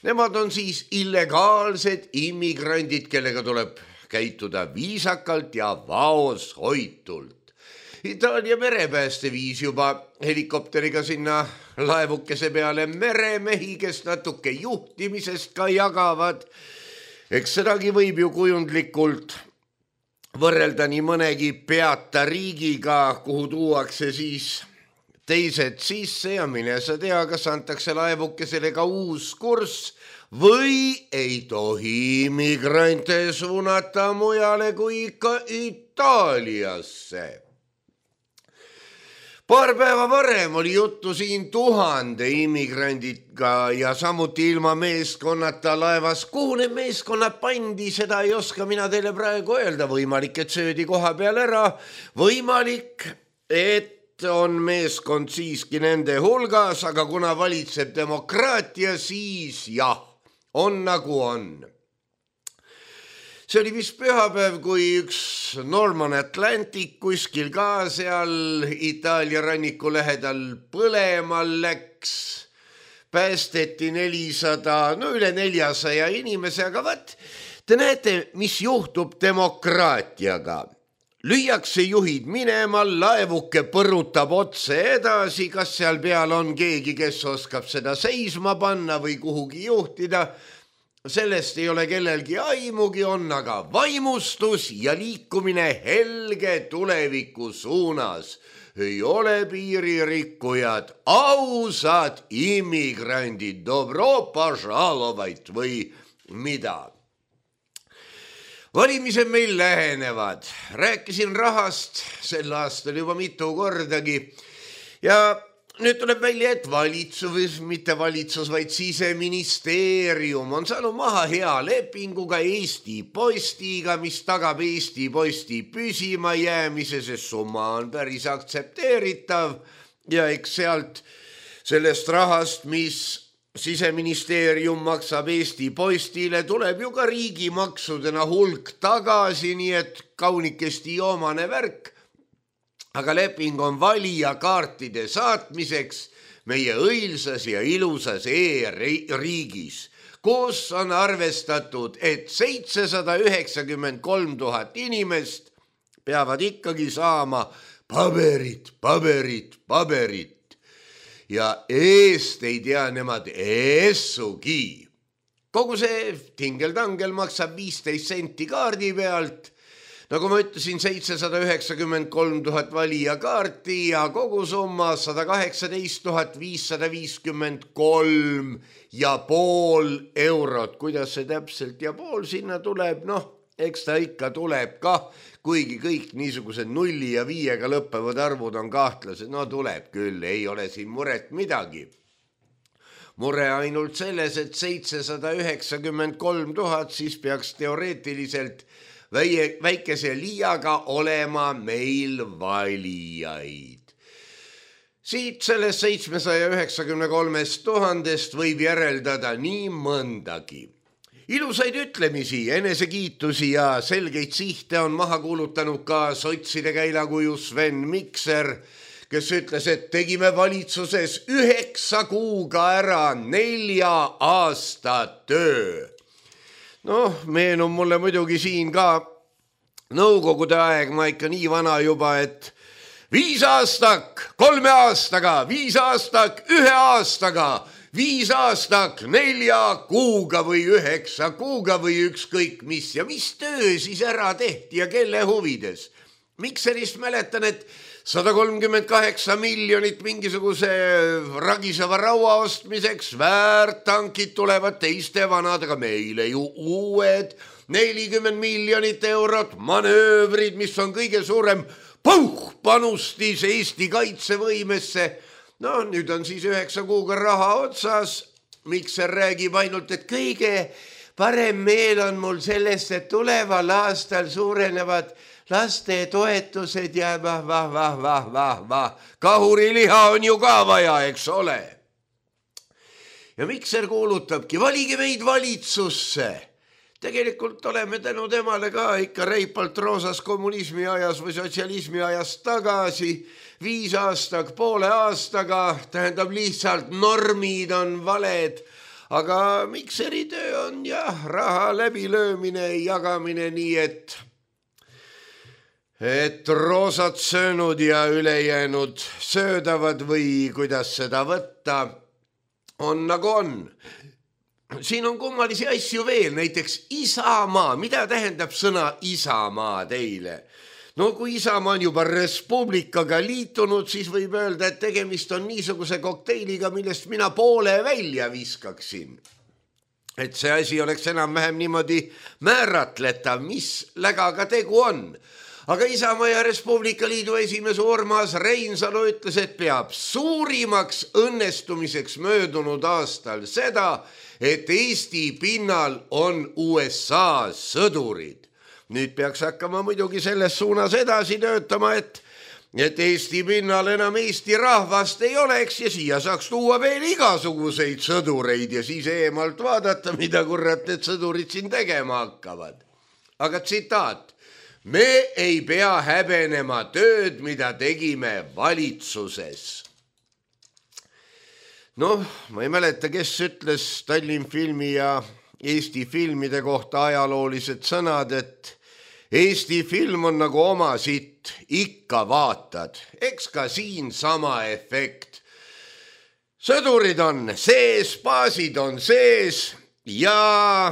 Speaker 3: Nemad on siis illegaalsed immigrandid, kellega tuleb käituda viisakalt ja vaoshoitult. Itaalia merepääste viis juba helikopteriga sinna laevukese peale meremehi, kes natuke juhtimisest ka jagavad. Eks sedagi võib ju kujundlikult võrrelda nii mõnegi peata riigiga, kuhu tuuakse siis teised sisse ja mine sa tea, kas antakse laevukesele ka uus kurss või ei tohi immigrante suunata mujale kui ikka Itaaliasse. Paar päeva varem oli juttu siin 1000 immigrandiga ja samuti ilma meeskonnata laevas. Kuhu need meeskonnad pandi, seda ei oska mina teile praegu öelda. Võimalik, et söödi koha peal ära. Võimalik, et on meeskond siiski nende hulgas, aga kuna valitseb demokraatia, siis jah, on nagu on. See oli vist pühapäev, kui üks Norman Atlantic kuskil ka seal Itaalia ranniku lähedal põlema läks. Päästeti 400, üle 400 inimese, aga vaat, te näete, mis juhtub demokraatiaga. Lüüakse juhid minema, laevuke põrutab otse edasi, kas seal peal on keegi, kes oskab seda seisma panna või kuhugi juhtida. Sellest ei ole kellelgi aimugi, on aga vaimustus ja liikumine helge tuleviku suunas. Ei ole piiririkkujad, ausad immigrandid, dobro požalovait või mida. Valimised meil lähenevad. Rääkisin rahast sel aastal juba mitu kordagi ja nüüd tuleb välja, et valitsus, mitte valitsus, vaid siseministeerium on saanud maha hea lepinguga Eesti Postiga, mis tagab Eesti Posti püsima jäämise, sest summa on päris aktsepteeritav ja eks sealt sellest rahast, mis siseministeerium maksab Eesti Postile, tuleb ju ka riigimaksudena hulk tagasi, nii et kaunikesti joomane värk. Aga leping on valijakaartide saatmiseks meie õilsas ja ilusas e-riigis, kus on arvestatud, et 793 000 inimest peavad ikkagi saama paberit. Ja eest ei tea nemad essugi. Kogu see tingeldangel maksab 15 senti kaardi pealt. Nagu ma ütlesin, 793 000 valijakaarti ja kogu summa 118 553,5 eurot. Kuidas see täpselt ja pool sinna tuleb? Eks ta ikka tuleb kah, kuigi kõik niisugused 0 ja 5 lõppevad arvud on kahtlased. Tuleb küll, ei ole siin muret midagi. Mure ainult selles, et 793 000 siis peaks teoreetiliselt väikese liiaga olema meil valijaid. Siit sellest 793 000 võib järeldada nii mõndagi. Ilusaid ütlemisi, enesekiitusi ja selgeid sihte on maha kuulutanud ka sotside käilakuju Sven Mikser, kes ütles, et tegime valitsuses 9 kuuga ära 4 aasta töö. Meenub mulle muidugi siin ka nõukogude aeg, ma ikka nii vana juba, et 5 aastak 3 aastaga, 5 aastak 1 aastaga, 5 aastak 4 kuuga või 9 kuuga või ükskõik mis ja mis töö siis ära tehti ja kelle huvides. Mikserist mäletan, et 138 miljonit mingisuguse ragiseva raua ostmiseks, väärtankid tulevad teiste vanadega, meile ju uued 40 miljonit eurot, manöövrid, mis on kõige suurem panustis Eesti kaitsevõimesse. Nüüd on siis 9 kuuga raha otsas. Mikser räägib ainult, et kõige parem meel on mul sellest, et tuleval aastal suurenevad laste toetused ja kahuriliha on ju ka vaja, eks ole. Ja Mikser kuulutabki, valige meid valitsusse. Tegelikult oleme tänu temale ka ikka reipalt roosas kommunismi ajas või sotsialismi ajas tagasi. 5 aastak, poole aastaga, tähendab lihtsalt normid on valed. aga mikseritöö on jah, raha läbilöömine, jagamine nii, et roosad söönud ja ülejäänud söödavad või kuidas seda võtta, on nagu on. Siin on kummalisi asju veel, näiteks Isamaa. Mida tähendab sõna Isamaa teile? No kui Isamaa on juba Respublikaga liitunud, siis võib öelda, et tegemist on niisuguse kokteiliga, millest mina poole välja viskaksin. Et see asi oleks enam-vähem niimoodi määratletav, mis lägaga tegu on. Aga Isamaa ja Respublika Liidu esimees Urmas Reinsalu ütles, et peab suurimaks õnnestumiseks möödunud aastal seda, et Eesti pinnal on USA sõdurid. Nüüd peaks hakkama muidugi selles suunas edasi töötama, et Eesti pinnal enam Eesti rahvast ei oleks ja siia saaks tuua veel igasuguseid sõdureid ja siis eemalt vaadata, mida kurat need sõdurid siin tegema hakkavad. Aga tsitaat. Me ei pea häbenema tööd, mida tegime valitsuses. Noh, ma ei mäleta, kes ütles Tallinn filmi ja Eesti filmide kohta ajaloolised sõnad, et Eesti film on nagu oma sitt, ikka vaatad. Eks ka siin sama efekt. Sõdurid on sees, baasid on sees ja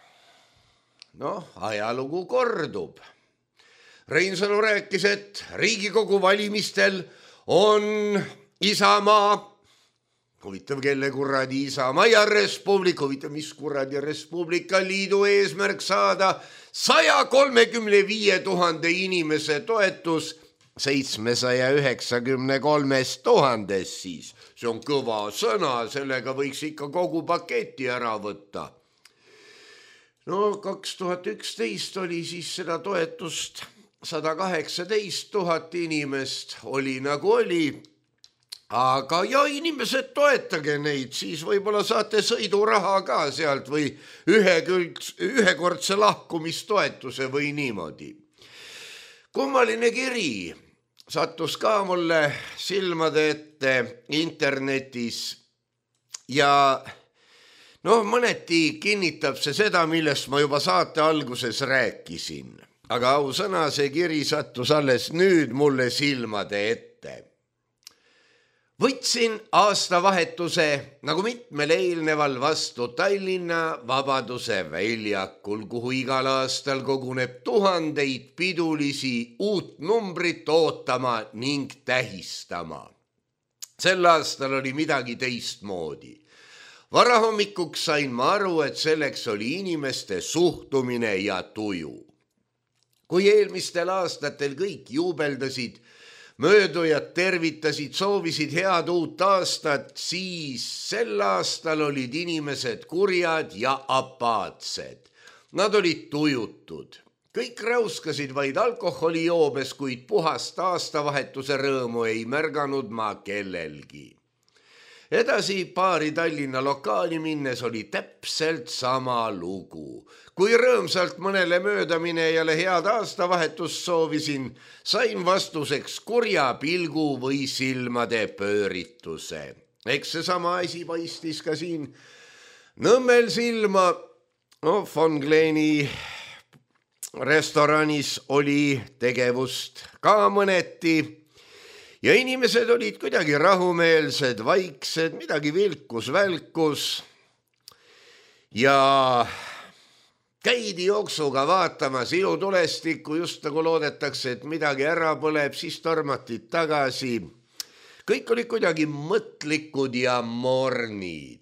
Speaker 3: ajalugu kordub. Reinsalu rääkis, et Riigikogu valimistel on Isamaa, huvitav kelle kuradi Isamaa ja Respublika, huvitav mis kuradi Respublika Liidu eesmärk saada 135 000 inimese toetus 793 000 siis. See on kõva sõna, sellega võiks ikka kogu paketi ära võtta. No 2011 oli siis seda toetust 118 000 inimest, oli nagu oli. Aga ja inimesed toetage neid, siis võib-olla saate sõiduraha ka sealt või ühekordse lahkumistoetuse või niimoodi. Kummaline kiri sattus ka mulle silmade ette internetis ja mõneti kinnitab see seda, millest ma juba saate alguses rääkisin. Aga ausõna, see kiri sattus alles nüüd mulle silmade ette. Võtsin aastavahetuse nagu mitmel eelneval vastu Tallinna Vabaduse väljakul, kuhu igal aastal koguneb tuhandeid pidulisi uut numbrit ootama ning tähistama. Sel aastal oli midagi teistmoodi. Varahommikuks sain ma aru, et selleks oli inimeste suhtumine ja tuju. Kui eelmistel aastatel kõik juubeldasid, möödujad tervitasid, soovisid head uut aastat, siis sel aastal olid inimesed kurjad ja apaatsed. Nad olid tujutud. Kõik räuskasid vaid alkoholijoobes, kuid puhast aastavahetuse rõõmu ei märganud ma kellelgi. Edasi paari Tallinna lokaali minnes oli täpselt sama lugu. Kui rõõmsalt mõnele möödaminejale head aastavahetust soovisin, sain vastuseks kurja pilgu või silmade pöörituse. Eks see sama asi paistis ka siin Nõmmel silma. Von Gleni restoranis oli tegevust ka mõneti. Ja inimesed olid kuidagi rahumeelsed, vaiksed, midagi vilkus-välkus ja käidi jooksuga vaatamas ilutulestikku, just nagu loodetakse, et midagi ära põleb, siis tormatid tagasi. Kõik olid kuidagi mõtlikud ja mornid.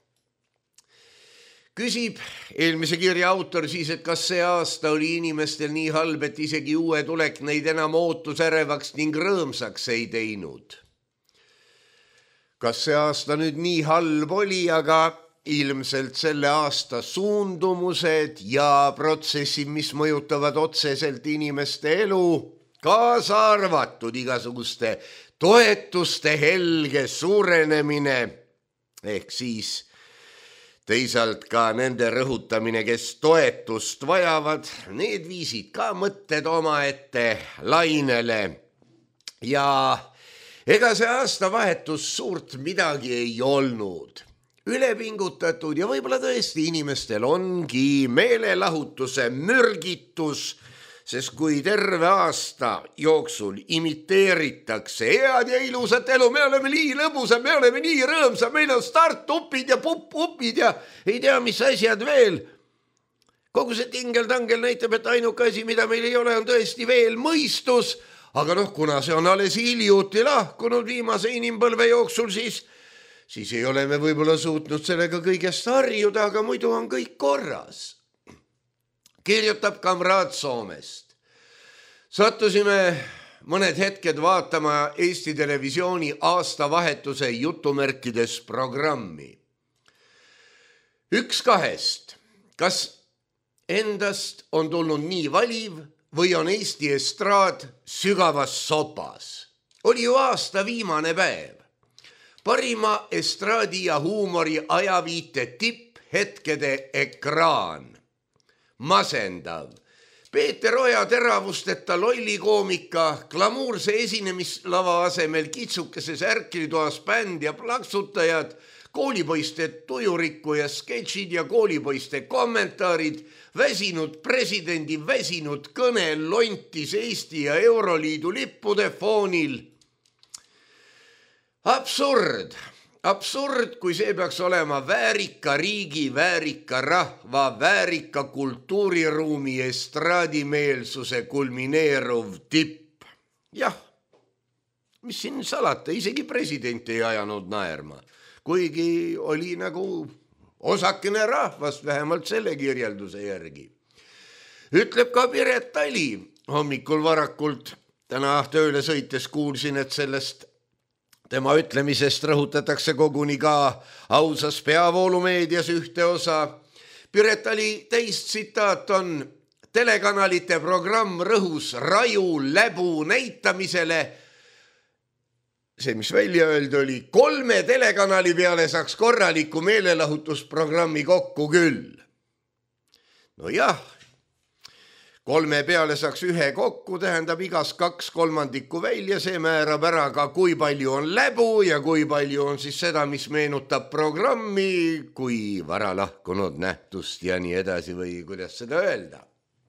Speaker 3: Küsib eelmise kirja autor siis, et kas see aasta oli inimestel nii halb, et isegi uue tulek neid enam ootusärevaks ning rõõmsaks ei teinud. Kas see aasta nüüd nii halb oli, aga ilmselt selle aasta suundumused ja protsessid, mis mõjutavad otseselt inimeste elu, kaasa arvatud igasuguste toetuste helge suurenemine ehk siis teisalt ka nende rõhutamine, kes toetust vajavad, need viisid ka mõtted omaette lainele. Ja ega see aastavahetus suurt midagi ei olnud. ülepingutatud ja võib-olla tõesti inimestel ongi meelelahutuse mürgitus, sest kui terve aasta jooksul imiteeritakse head ja ilusat elu, me oleme nii lõbusad, me oleme nii rõõmsad, meil on start-upid ja pupp-upid ja ei tea, mis asjad veel. Kogu see tingel-tangel näitab, et ainuke asi, mida meil ei ole, on tõesti veel mõistus, aga kuna see on alles hiljuti lahkunud viimase inimpõlve jooksul, siis ei ole me võib-olla suutnud sellega kõigest harjuda, aga muidu on kõik korras. Kirjutab kamraad Soomest. Sattusime mõned hetked vaatama Eesti Televisiooni aastavahetuse jutumärkides programmi. Üks kahest, kas endast on tulnud nii valiv või on Eesti estraad sügavas sopas? Oli ju aasta viimane päev. Parima estraadi ja huumori ajaviite tipphetkede ekraan. Masendav. Peeter Oja teravusteta lollikoomika, glamuurse esinemislava asemel kitsukeses ärklitoas bänd ja plaksutajad, koolipoiste tujurikku ja sketšid ja koolipoiste kommentaarid, väsinud presidendi väsinud kõne lontis Eesti ja Euroliidu lippude foonil. Absurd, kui see peaks olema väärika riigi, väärika rahva, väärika kultuuriruumi estraadimeelsuse kulmineeruv tipp. Jah, mis siin salata, isegi president ei ajanud naerma, kuigi oli nagu osakene rahvast, vähemalt selle kirjelduse järgi. Ütleb ka Piret Tali hommikul varakult, täna tööle sõites kuulsin, et sellest tema ütlemisest rõhutatakse koguni ka ausas peavoolumeedias ühte osa. Piret Tali täistsitaat on: telekanalite programm rõhus raju läbu näitamisele. See, mis välja öeldi, oli 3 telekanali peale saaks korraliku meelelahutusprogrammi kokku küll. No jah, 3 peale saaks 1 kokku, tähendab igas 2/3 välja, see määrab ära ka, kui palju on läbu ja kui palju on siis seda, mis meenutab programmi, kui vara lahkunud nähtust ja nii edasi või kuidas seda öelda.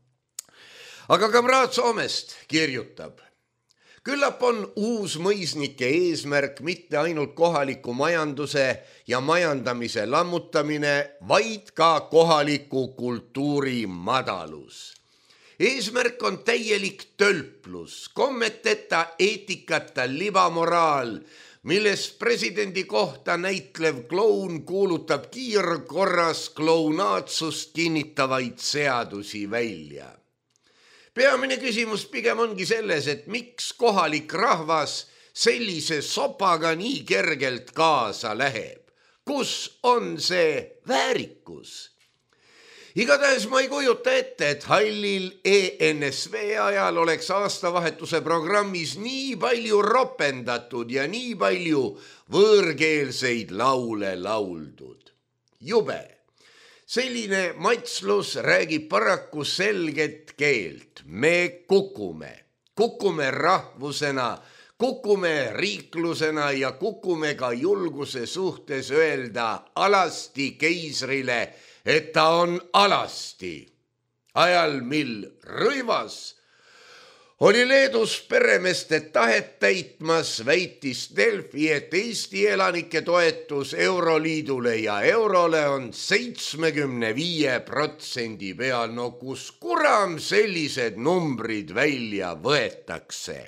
Speaker 3: Aga kamraad Soomest kirjutab: küllap on uus mõisnike eesmärk mitte ainult kohaliku majanduse ja majandamise lammutamine, vaid ka kohaliku kultuuri madalus. Eesmärk on täielik tölplus, kommeteta eetikata libamoraal, milles presidendi kohta näitlev kloun kuulutab kiirkorras klounaatsust kinnitavaid seadusi välja. Peamine küsimus pigem ongi selles, et miks kohalik rahvas sellise sopaga nii kergelt kaasa läheb. Kus on see väärikus? Igatahes ma ei kujuta ette, et hallil ENSV ajal oleks aastavahetuse programmis nii palju ropendatud ja nii palju võõrkeelseid laule lauldud. Jube. Selline matslus räägib paraku selget keelt. Me kukume rahvusena, kukume riiklusena ja kukume ka julguse suhtes öelda alasti keisrile, et ta on alasti. Ajal, mil Rõivas oli Leedus peremeeste tahet täitmas, väitis Delfi, et Eesti elanike toetus Euroliidule ja eurole on 75% peal. No kus kuram sellised numbrid välja võetakse?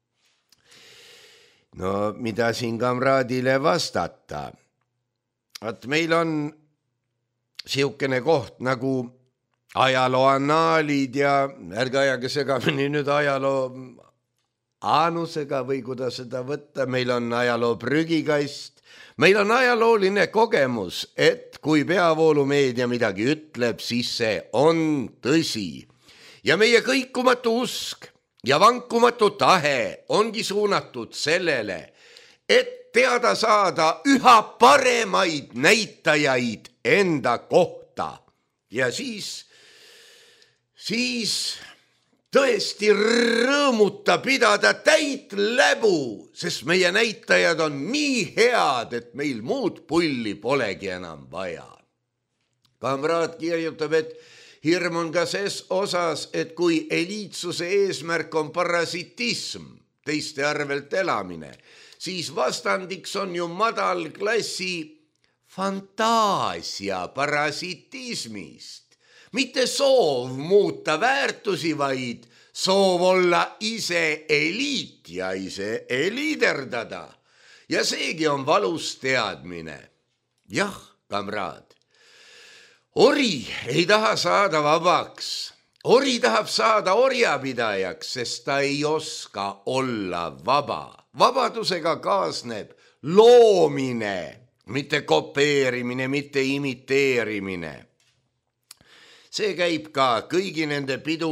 Speaker 3: No mida siin kamraadile vastata? Et meil on siukene koht nagu ajalooannaalid ja ärge ajage segamini nüüd ajaloo aanusega või kuidas seda võtta. Meil on ajaloo prügikast, meil on ajalooline kogemus, et kui peavoolumeedia midagi ütleb, siis see on tõsi. Ja meie kõikumatu usk ja vankumatu tahe ongi suunatud sellele, et teada saada üha paremaid näitajaid enda kohta ja siis tõesti rõõmuta pidada täit läbu, sest meie näitajad on nii head, et meil muud pulli polegi enam vaja. Kamraad kirjutab, et hirm on ka ses osas, et kui eliitsuse eesmärk on parasitism, teiste arvelt elamine, siis vastandiks on ju madalklassi fantaasia parasitismist. Mitte soov muuta väärtusi, vaid soov olla ise eliit ja ise eliiderdada. Ja seegi on valus teadmine. Jah, kamraad, ori ei taha saada vabaks. Ori tahab saada orjapidajaks, sest ta ei oska olla vaba. Vabadusega kaasneb loomine, mitte kopeerimine, mitte imiteerimine. See käib ka kõigi nende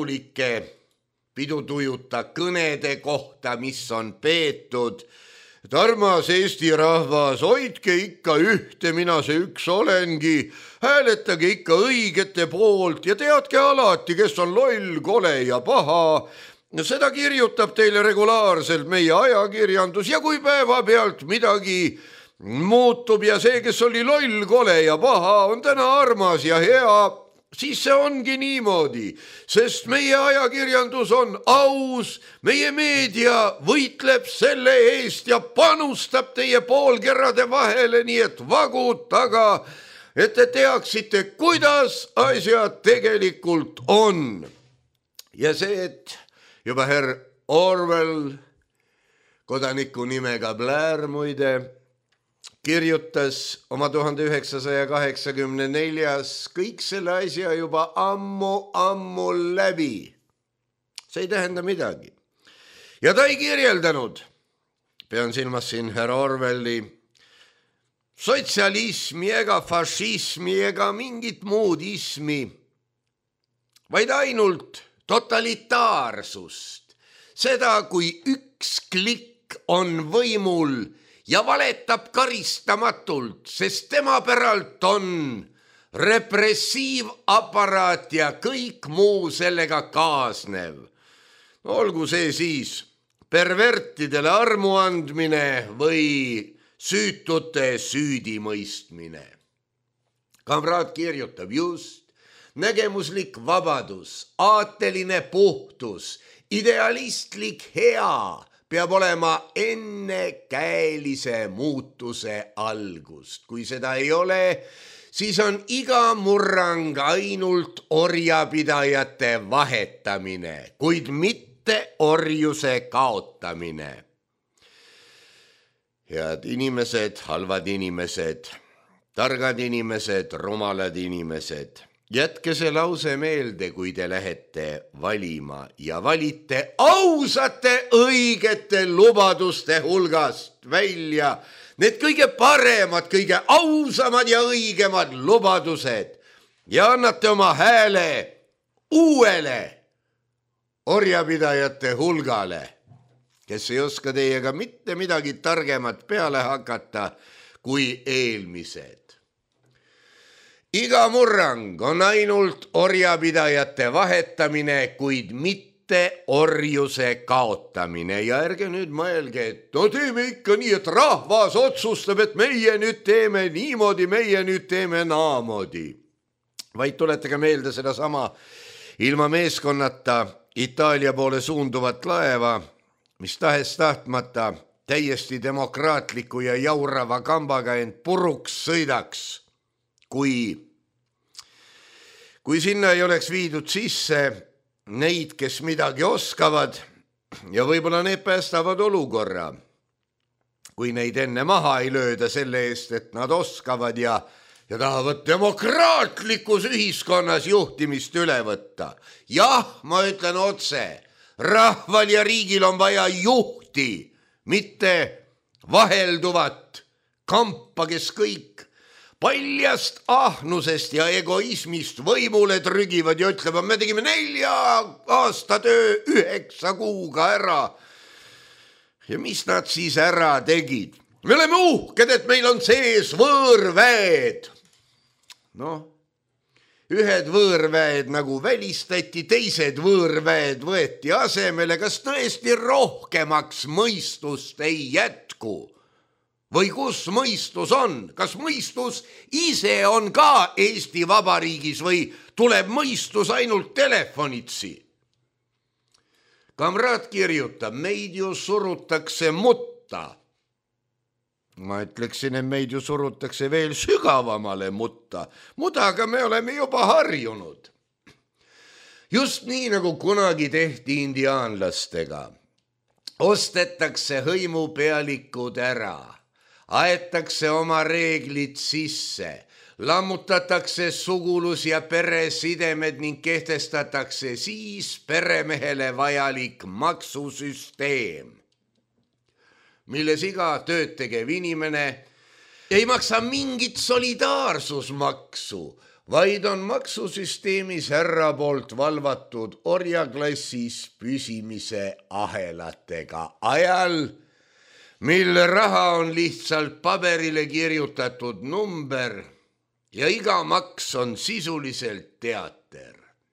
Speaker 3: pidutujuta kõnede kohta, mis on peetud. Et armas Eesti rahvas, hoidke ikka ühte, mina see üks olengi, hääletage ikka õigete poolt ja teadke alati, kes on loll, kole ja paha. Seda kirjutab teile regulaarselt meie ajakirjandus ja kui päevapealt midagi muutub ja see, kes oli loll, kole ja paha, on täna armas ja hea, siis see ongi niimoodi, sest meie ajakirjandus on aus, meie meedia võitleb selle eest ja panustab teie poolkerrade vahele, nii et vagutage, et te teaksite, kuidas asjad tegelikult on. Ja see, et juba herr Orwell, kodaniku nimega Blair muide, kirjutas oma 1984 kõik selle asja juba ammu läbi. See ei tähenda midagi. Ja ta ei kirjeldanud, pean silmas siin härra Orwelli, sotsialismi ega fašismi ega mingit muud ismi, vaid ainult totalitaarsust. Seda, kui üks klikk on võimul ja valetab karistamatult, sest tema päralt on repressiivaparaat ja kõik muu sellega kaasnev. Olgu see siis pervertidele armu andmine või süütute süüdimõistmine. Kamraad kirjutab just, nägemuslik vabadus, aateline puhtus, idealistlik hea peab olema enne käelise muutuse algust. Kui seda ei ole, siis on iga murrang ainult orjapidajate vahetamine, kuid mitte orjuse kaotamine. Head inimesed, halvad inimesed, targad inimesed, rumalad inimesed. Jätke see lause meelde, kui te lähete valima ja valite ausate õigete lubaduste hulgast välja need kõige paremad, kõige ausamad ja õigemad lubadused ja annate oma hääle uuele orjapidajate hulgale, kes ei oska teiega mitte midagi targemat peale hakata kui eelmised. Iga murrang on ainult orjapidajate vahetamine, kuid mitte orjuse kaotamine. Ja ärge nüüd mõelge, et no teeme ikka nii, et rahvas otsustab, et meie nüüd teeme niimoodi, meie nüüd teeme naamoodi. Vaid tuletage meelde sedasama ilma meeskonnata Itaalia poole suunduvat laeva, mis tahes tahtmata täiesti demokraatliku ja jaurava kambaga end puruks sõidaks. Kui sinna ei oleks viidud sisse neid, kes midagi oskavad ja võib-olla need päästavad olukorra, kui neid enne maha ei lööda selle eest, et nad oskavad ja tahavad demokraatlikus ühiskonnas juhtimist üle võtta. Jah, ma ütlen otse, rahval ja riigil on vaja juhti, mitte vahelduvat kampa, kes kõik paljast ahnusest ja egoismist võimule trügivad ja ütlevad, me tegime 4 aasta töö 9 kuuga ära. Ja mis nad siis ära tegid? Me oleme uhked, et meil on sees võõrväed. ühed võõrväed nagu välistati, teised võõrväed võeti asemele, kas tõesti rohkemaks mõistust ei jätku? Või kus mõistus on? Kas mõistus ise on ka Eesti Vabariigis või tuleb mõistus ainult telefonitsi? Kamraad kirjutab, meid ju surutakse mutta. Ma ütleksin, et meid ju surutakse veel sügavamale mutta. Mudaga me oleme juba harjunud. Just nii, nagu kunagi tehti indiaanlastega. Ostetakse hõimupealikud ära. Aetakse oma reeglid sisse, lammutatakse sugulus ja peresidemed ning kehtestatakse siis peremehele vajalik maksusüsteem, milles iga tööd tegev inimene ei maksa mingit solidaarsusmaksu, vaid on maksusüsteemis härra poolt valvatud orjaklassis püsimise ahelatega ajal, mil raha on lihtsalt paberile kirjutatud number ja iga maks on sisuliselt teater.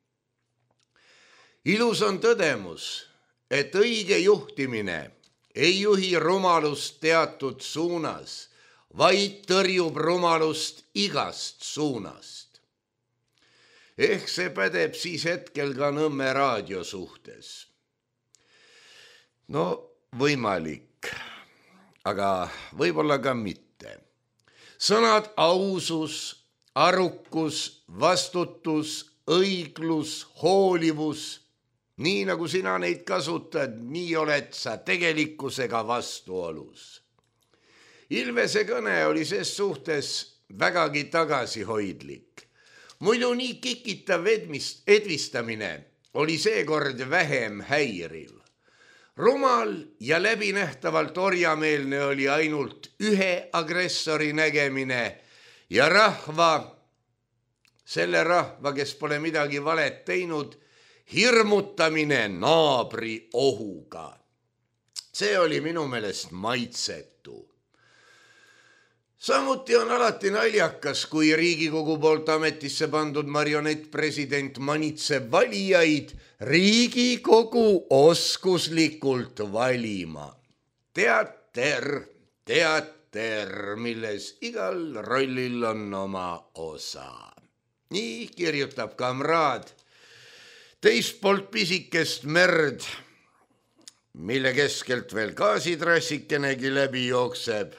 Speaker 3: Ilus on tõdemus, et õige juhtimine ei juhi rumalust teatud suunas, vaid tõrjub rumalust igast suunast. Ehk see pädeb siis hetkel ka Nõmme raadio suhtes. No võimalik. Aga võib-olla ka mitte. Sõnad ausus, arukus, vastutus, õiglus, hoolivus, nii nagu sina neid kasutad, nii oled sa tegelikkusega vastuolus. Ilvese kõne oli ses suhtes vägagi tagasihoidlik. Muidu nii kikitav edvistamine oli seekord vähem häiriv. Rumal ja läbinähtavalt orjameelne oli ainult ühe agressori nägemine ja selle rahva, kes pole midagi valet teinud, hirmutamine naabri ohuga. See oli minu meelest maitsetu. Samuti on alati naljakas, kui Riigikogu poolt ametisse pandud marionettpresident manitseb valijaid Riigikogu oskuslikult valima. Teater, milles igal rollil on oma osa. Nii kirjutab kamraad teist poolt pisikest merd, mille keskelt veel gaasitrassikenegi läbi jookseb.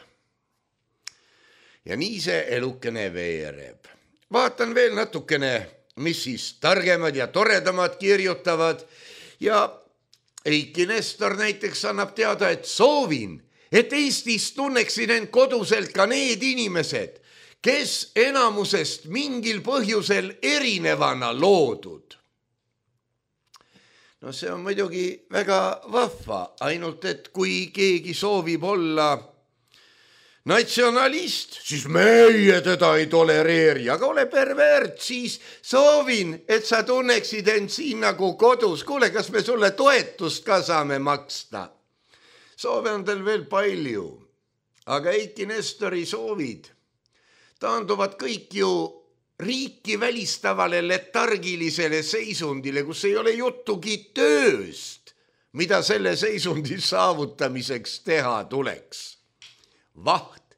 Speaker 3: Ja nii see elukene veereb. Vaatan veel natukene, mis siis targemad ja toredamad kirjutavad ja Eiki Nestor näiteks annab teada, et soovin, et Eestis tunneksid end koduselt ka need inimesed, kes enamusest mingil põhjusel erinevana loodud. No see on muidugi väga vahva, ainult et kui keegi soovib olla natsionalist, siis meie teda ei tolereeri, aga ole pervert, siis soovin, et sa tunneksid end siin nagu kodus. Kuule, kas me sulle toetust ka saame maksta? Soove on teil veel palju, aga Eiki Nestori soovid taanduvad kõik ju riiki välistavale letargilisele seisundile, kus ei ole juttugi tööst, mida selle seisundi saavutamiseks teha tuleks. Vaht.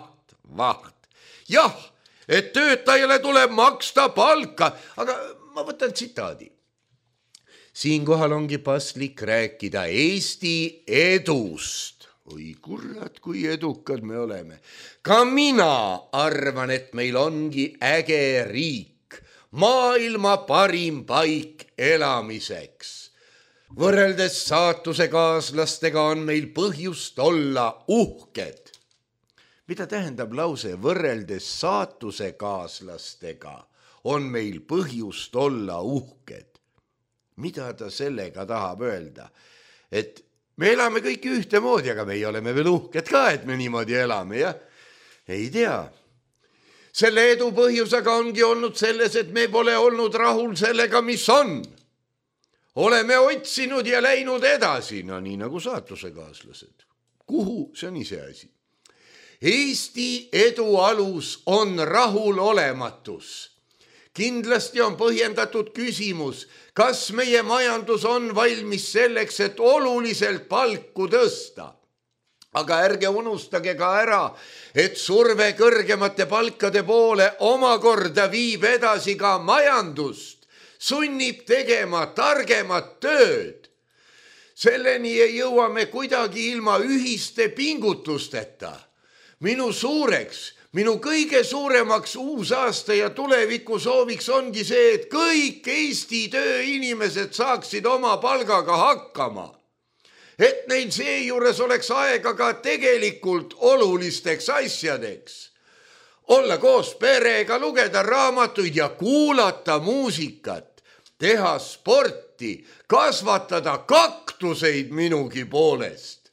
Speaker 3: Jah, et töötajale tuleb maksta palka, aga ma võtan tsitaadi. Siinkohal ongi paslik rääkida Eesti edust. Oi kurat, kui edukad me oleme. Ka mina arvan, et meil ongi äge riik, maailma parim paik elamiseks. Võrreldes saatusekaaslastega on meil põhjust olla uhked. Mida tähendab lause võrreldes saatusekaaslastega on meil põhjust olla uhked? Mida ta sellega tahab öelda? Et me elame kõik ühtemoodi, aga meie oleme veel uhked ka, et me niimoodi elame, jah? Ei tea. Selle edu põhjus aga ongi olnud selles, et me pole olnud rahul sellega, mis on. Oleme otsinud ja läinud edasi, no nii nagu saatusekaalased. Kuhu? See on ise asi. Eesti edu alus on rahulolematus. kindlasti on põhjendatud küsimus, kas meie majandus on valmis selleks, et oluliselt palku tõsta. Aga ärge unustage ka ära, et surve kõrgemate palkade poole omakorda viib edasi ka majandust, sunnib tegema targemat tööd. Selleni ei jõua me kuidagi ilma ühiste pingutusteta. Minu kõige suuremaks uusaasta ja tuleviku sooviks ongi see, et kõik Eesti tööinimesed saaksid oma palgaga hakkama. Et neil seejuures oleks aega ka tegelikult olulisteks asjadeks. Olla koos perega, lugeda raamatuid ja kuulata muusikat, teha sporti, kasvatada kaktuseid minugi poolest.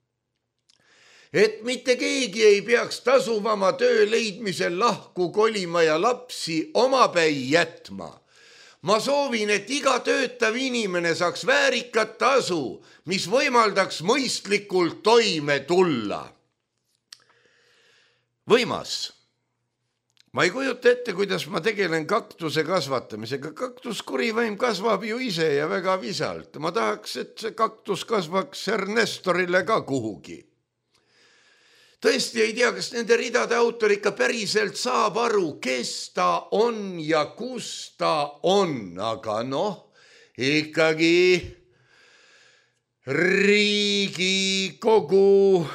Speaker 3: Et mitte keegi ei peaks tasuvama töö leidmisel lahku kolima ja lapsi omapäi jätma. Ma soovin, et iga töötav inimene saaks väärikat tasu, mis võimaldaks mõistlikult toime tulla. Võimas. Ma ei kujuta ette, kuidas ma tegelen kaktuse kasvatamisega. Kaktuskurivaim kasvab ju ise ja väga visalt. Ma tahaks, et see kaktus kasvaks Ernestorile ka kuhugi. Tõesti ei tea, kas nende ridade autor ikka päriselt saab aru, kes ta on ja kus ta on, aga ikkagi Riigikogu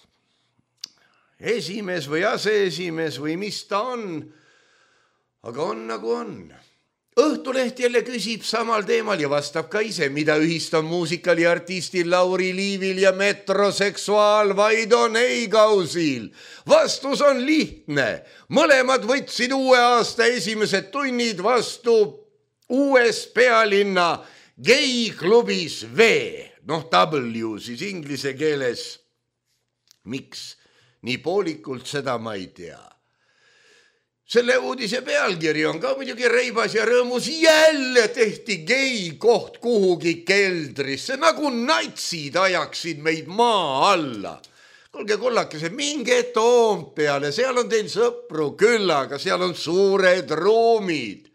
Speaker 3: esimees või aseesimees või mis ta on, aga on nagu on. Õhtuleht jälle küsib samal teemal ja vastab ka ise, mida ühist on muusikali artistil Lauri Liivil ja metroseksuaal Vaido Neigausil. Vastus on lihtne. Mõlemad võtsid uue aasta esimesed tunnid vastu uues pealinna geiklubis V. W siis inglise keeles. Miks? Nii poolikult seda ma ei tea. Selle uudise pealkiri on ka muidugi reibas ja rõõmus. Jälle tehti gei koht kuhugi keldrisse, nagu natsid ajaksid meid maa alla. Kuulge kullakesed, minge Toompeale, seal on teil sõpru küllaga, seal on suured ruumid.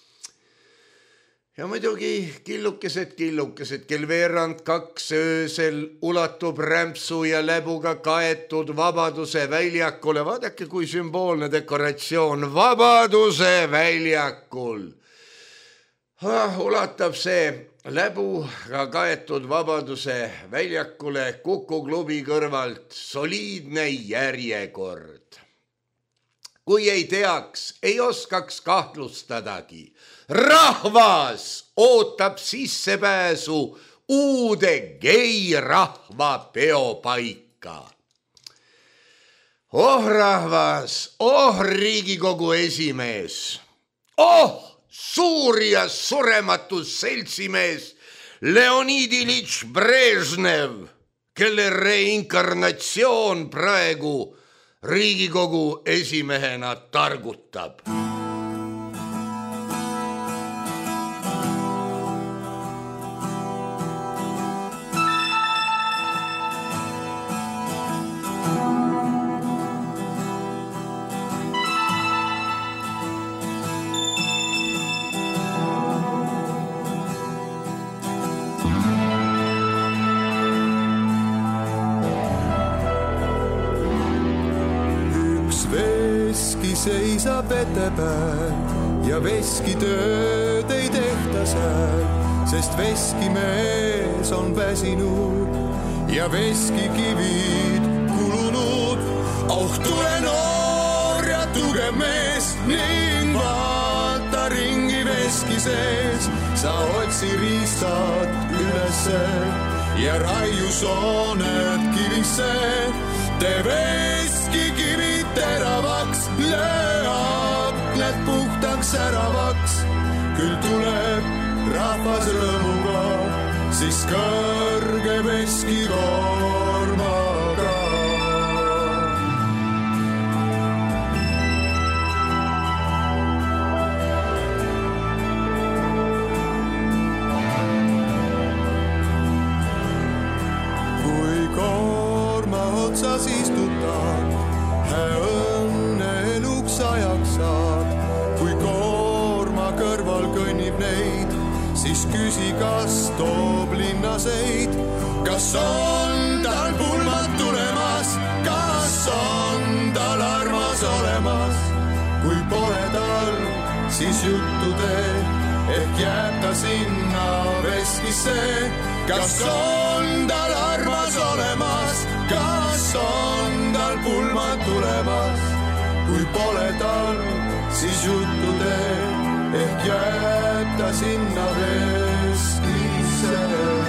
Speaker 3: Ja muidugi killukesed, kel 1:02 öösel ulatub rämpsu ja läbuga kaetud Vabaduse väljakule. Vaadake, kui sümboolne dekoratsioon Vabaduse väljakul. Ulatab see läbuga kaetud Vabaduse väljakule Kuku klubi kõrvalt soliidne järjekord. Kui ei teaks, ei oskaks kahtlustadagi. Rahvas ootab sissepääsu uude geirahva peopaika. Rahvas, Riigikogu esimees, suur ja surematu seltsimees Leonid Ilitš Brežnev, kelle reinkarnatsioon praegu Riigikogu esimehena targutab.
Speaker 4: Seisab etepääl ja veskitööd ei tehta seal, sest veskimees on väsinud ja veskikivid kulunud. Tule noor ja tugev mees ning vaata ringi veski sees. Sa otsi riistad ülesse ja raiu sooned kivisse. Tee veskikivid teravaks, löö akned puhtaks säravaks. Küll tuleb rahvas rõõmuga, siis kõrge veskivormaga. Kui koorma otsas istutad, õnne eluks ajaks saad. Kui koorma siis küsi, kas toob linnaseid. Kas on tal pulmad tulemas, kas on tal armas olemas. Kui pole tal, siis juttu tee, ehk jääb ta sinna veskisse. Kas on tal armas olemas, kas on tal pulmad tulemas. Kui pole tal, siis juttu tee, ehk jääb ta sinna veskisse.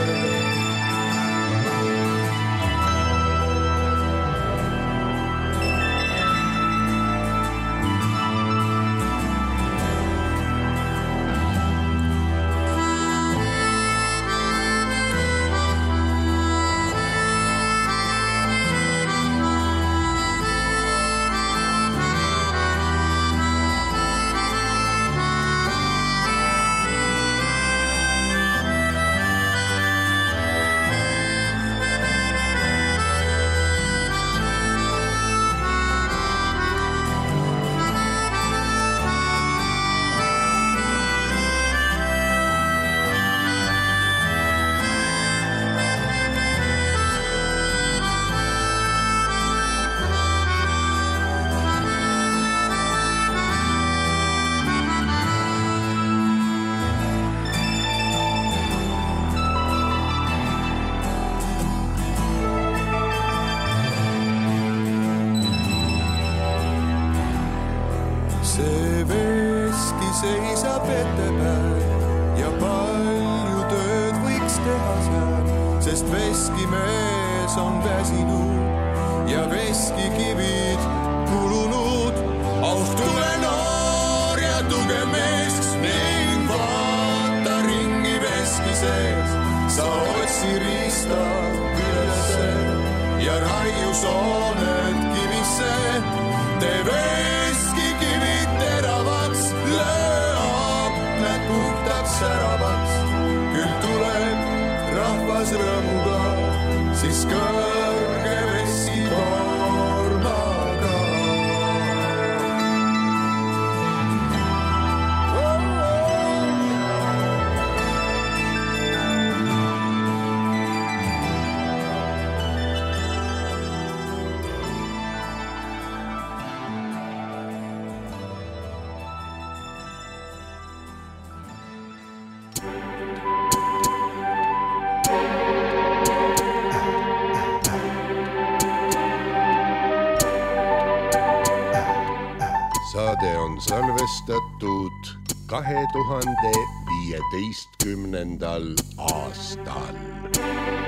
Speaker 4: Seisab ette päev ja palju tööd võiks teha seal, sest veskimees on väsinud ja veskikivid kulunud. Aust tule noor ja tugev mees ning vaata ringi veski sees. Sa otsi riista ülesse ja raiu sooned kivisse. Tee veskikivid teravaks, säravaks, küll tuleb rahvas rõõmuga, siis kõrge veski tormaga.
Speaker 3: Saade on salvestatud 2015. aastal.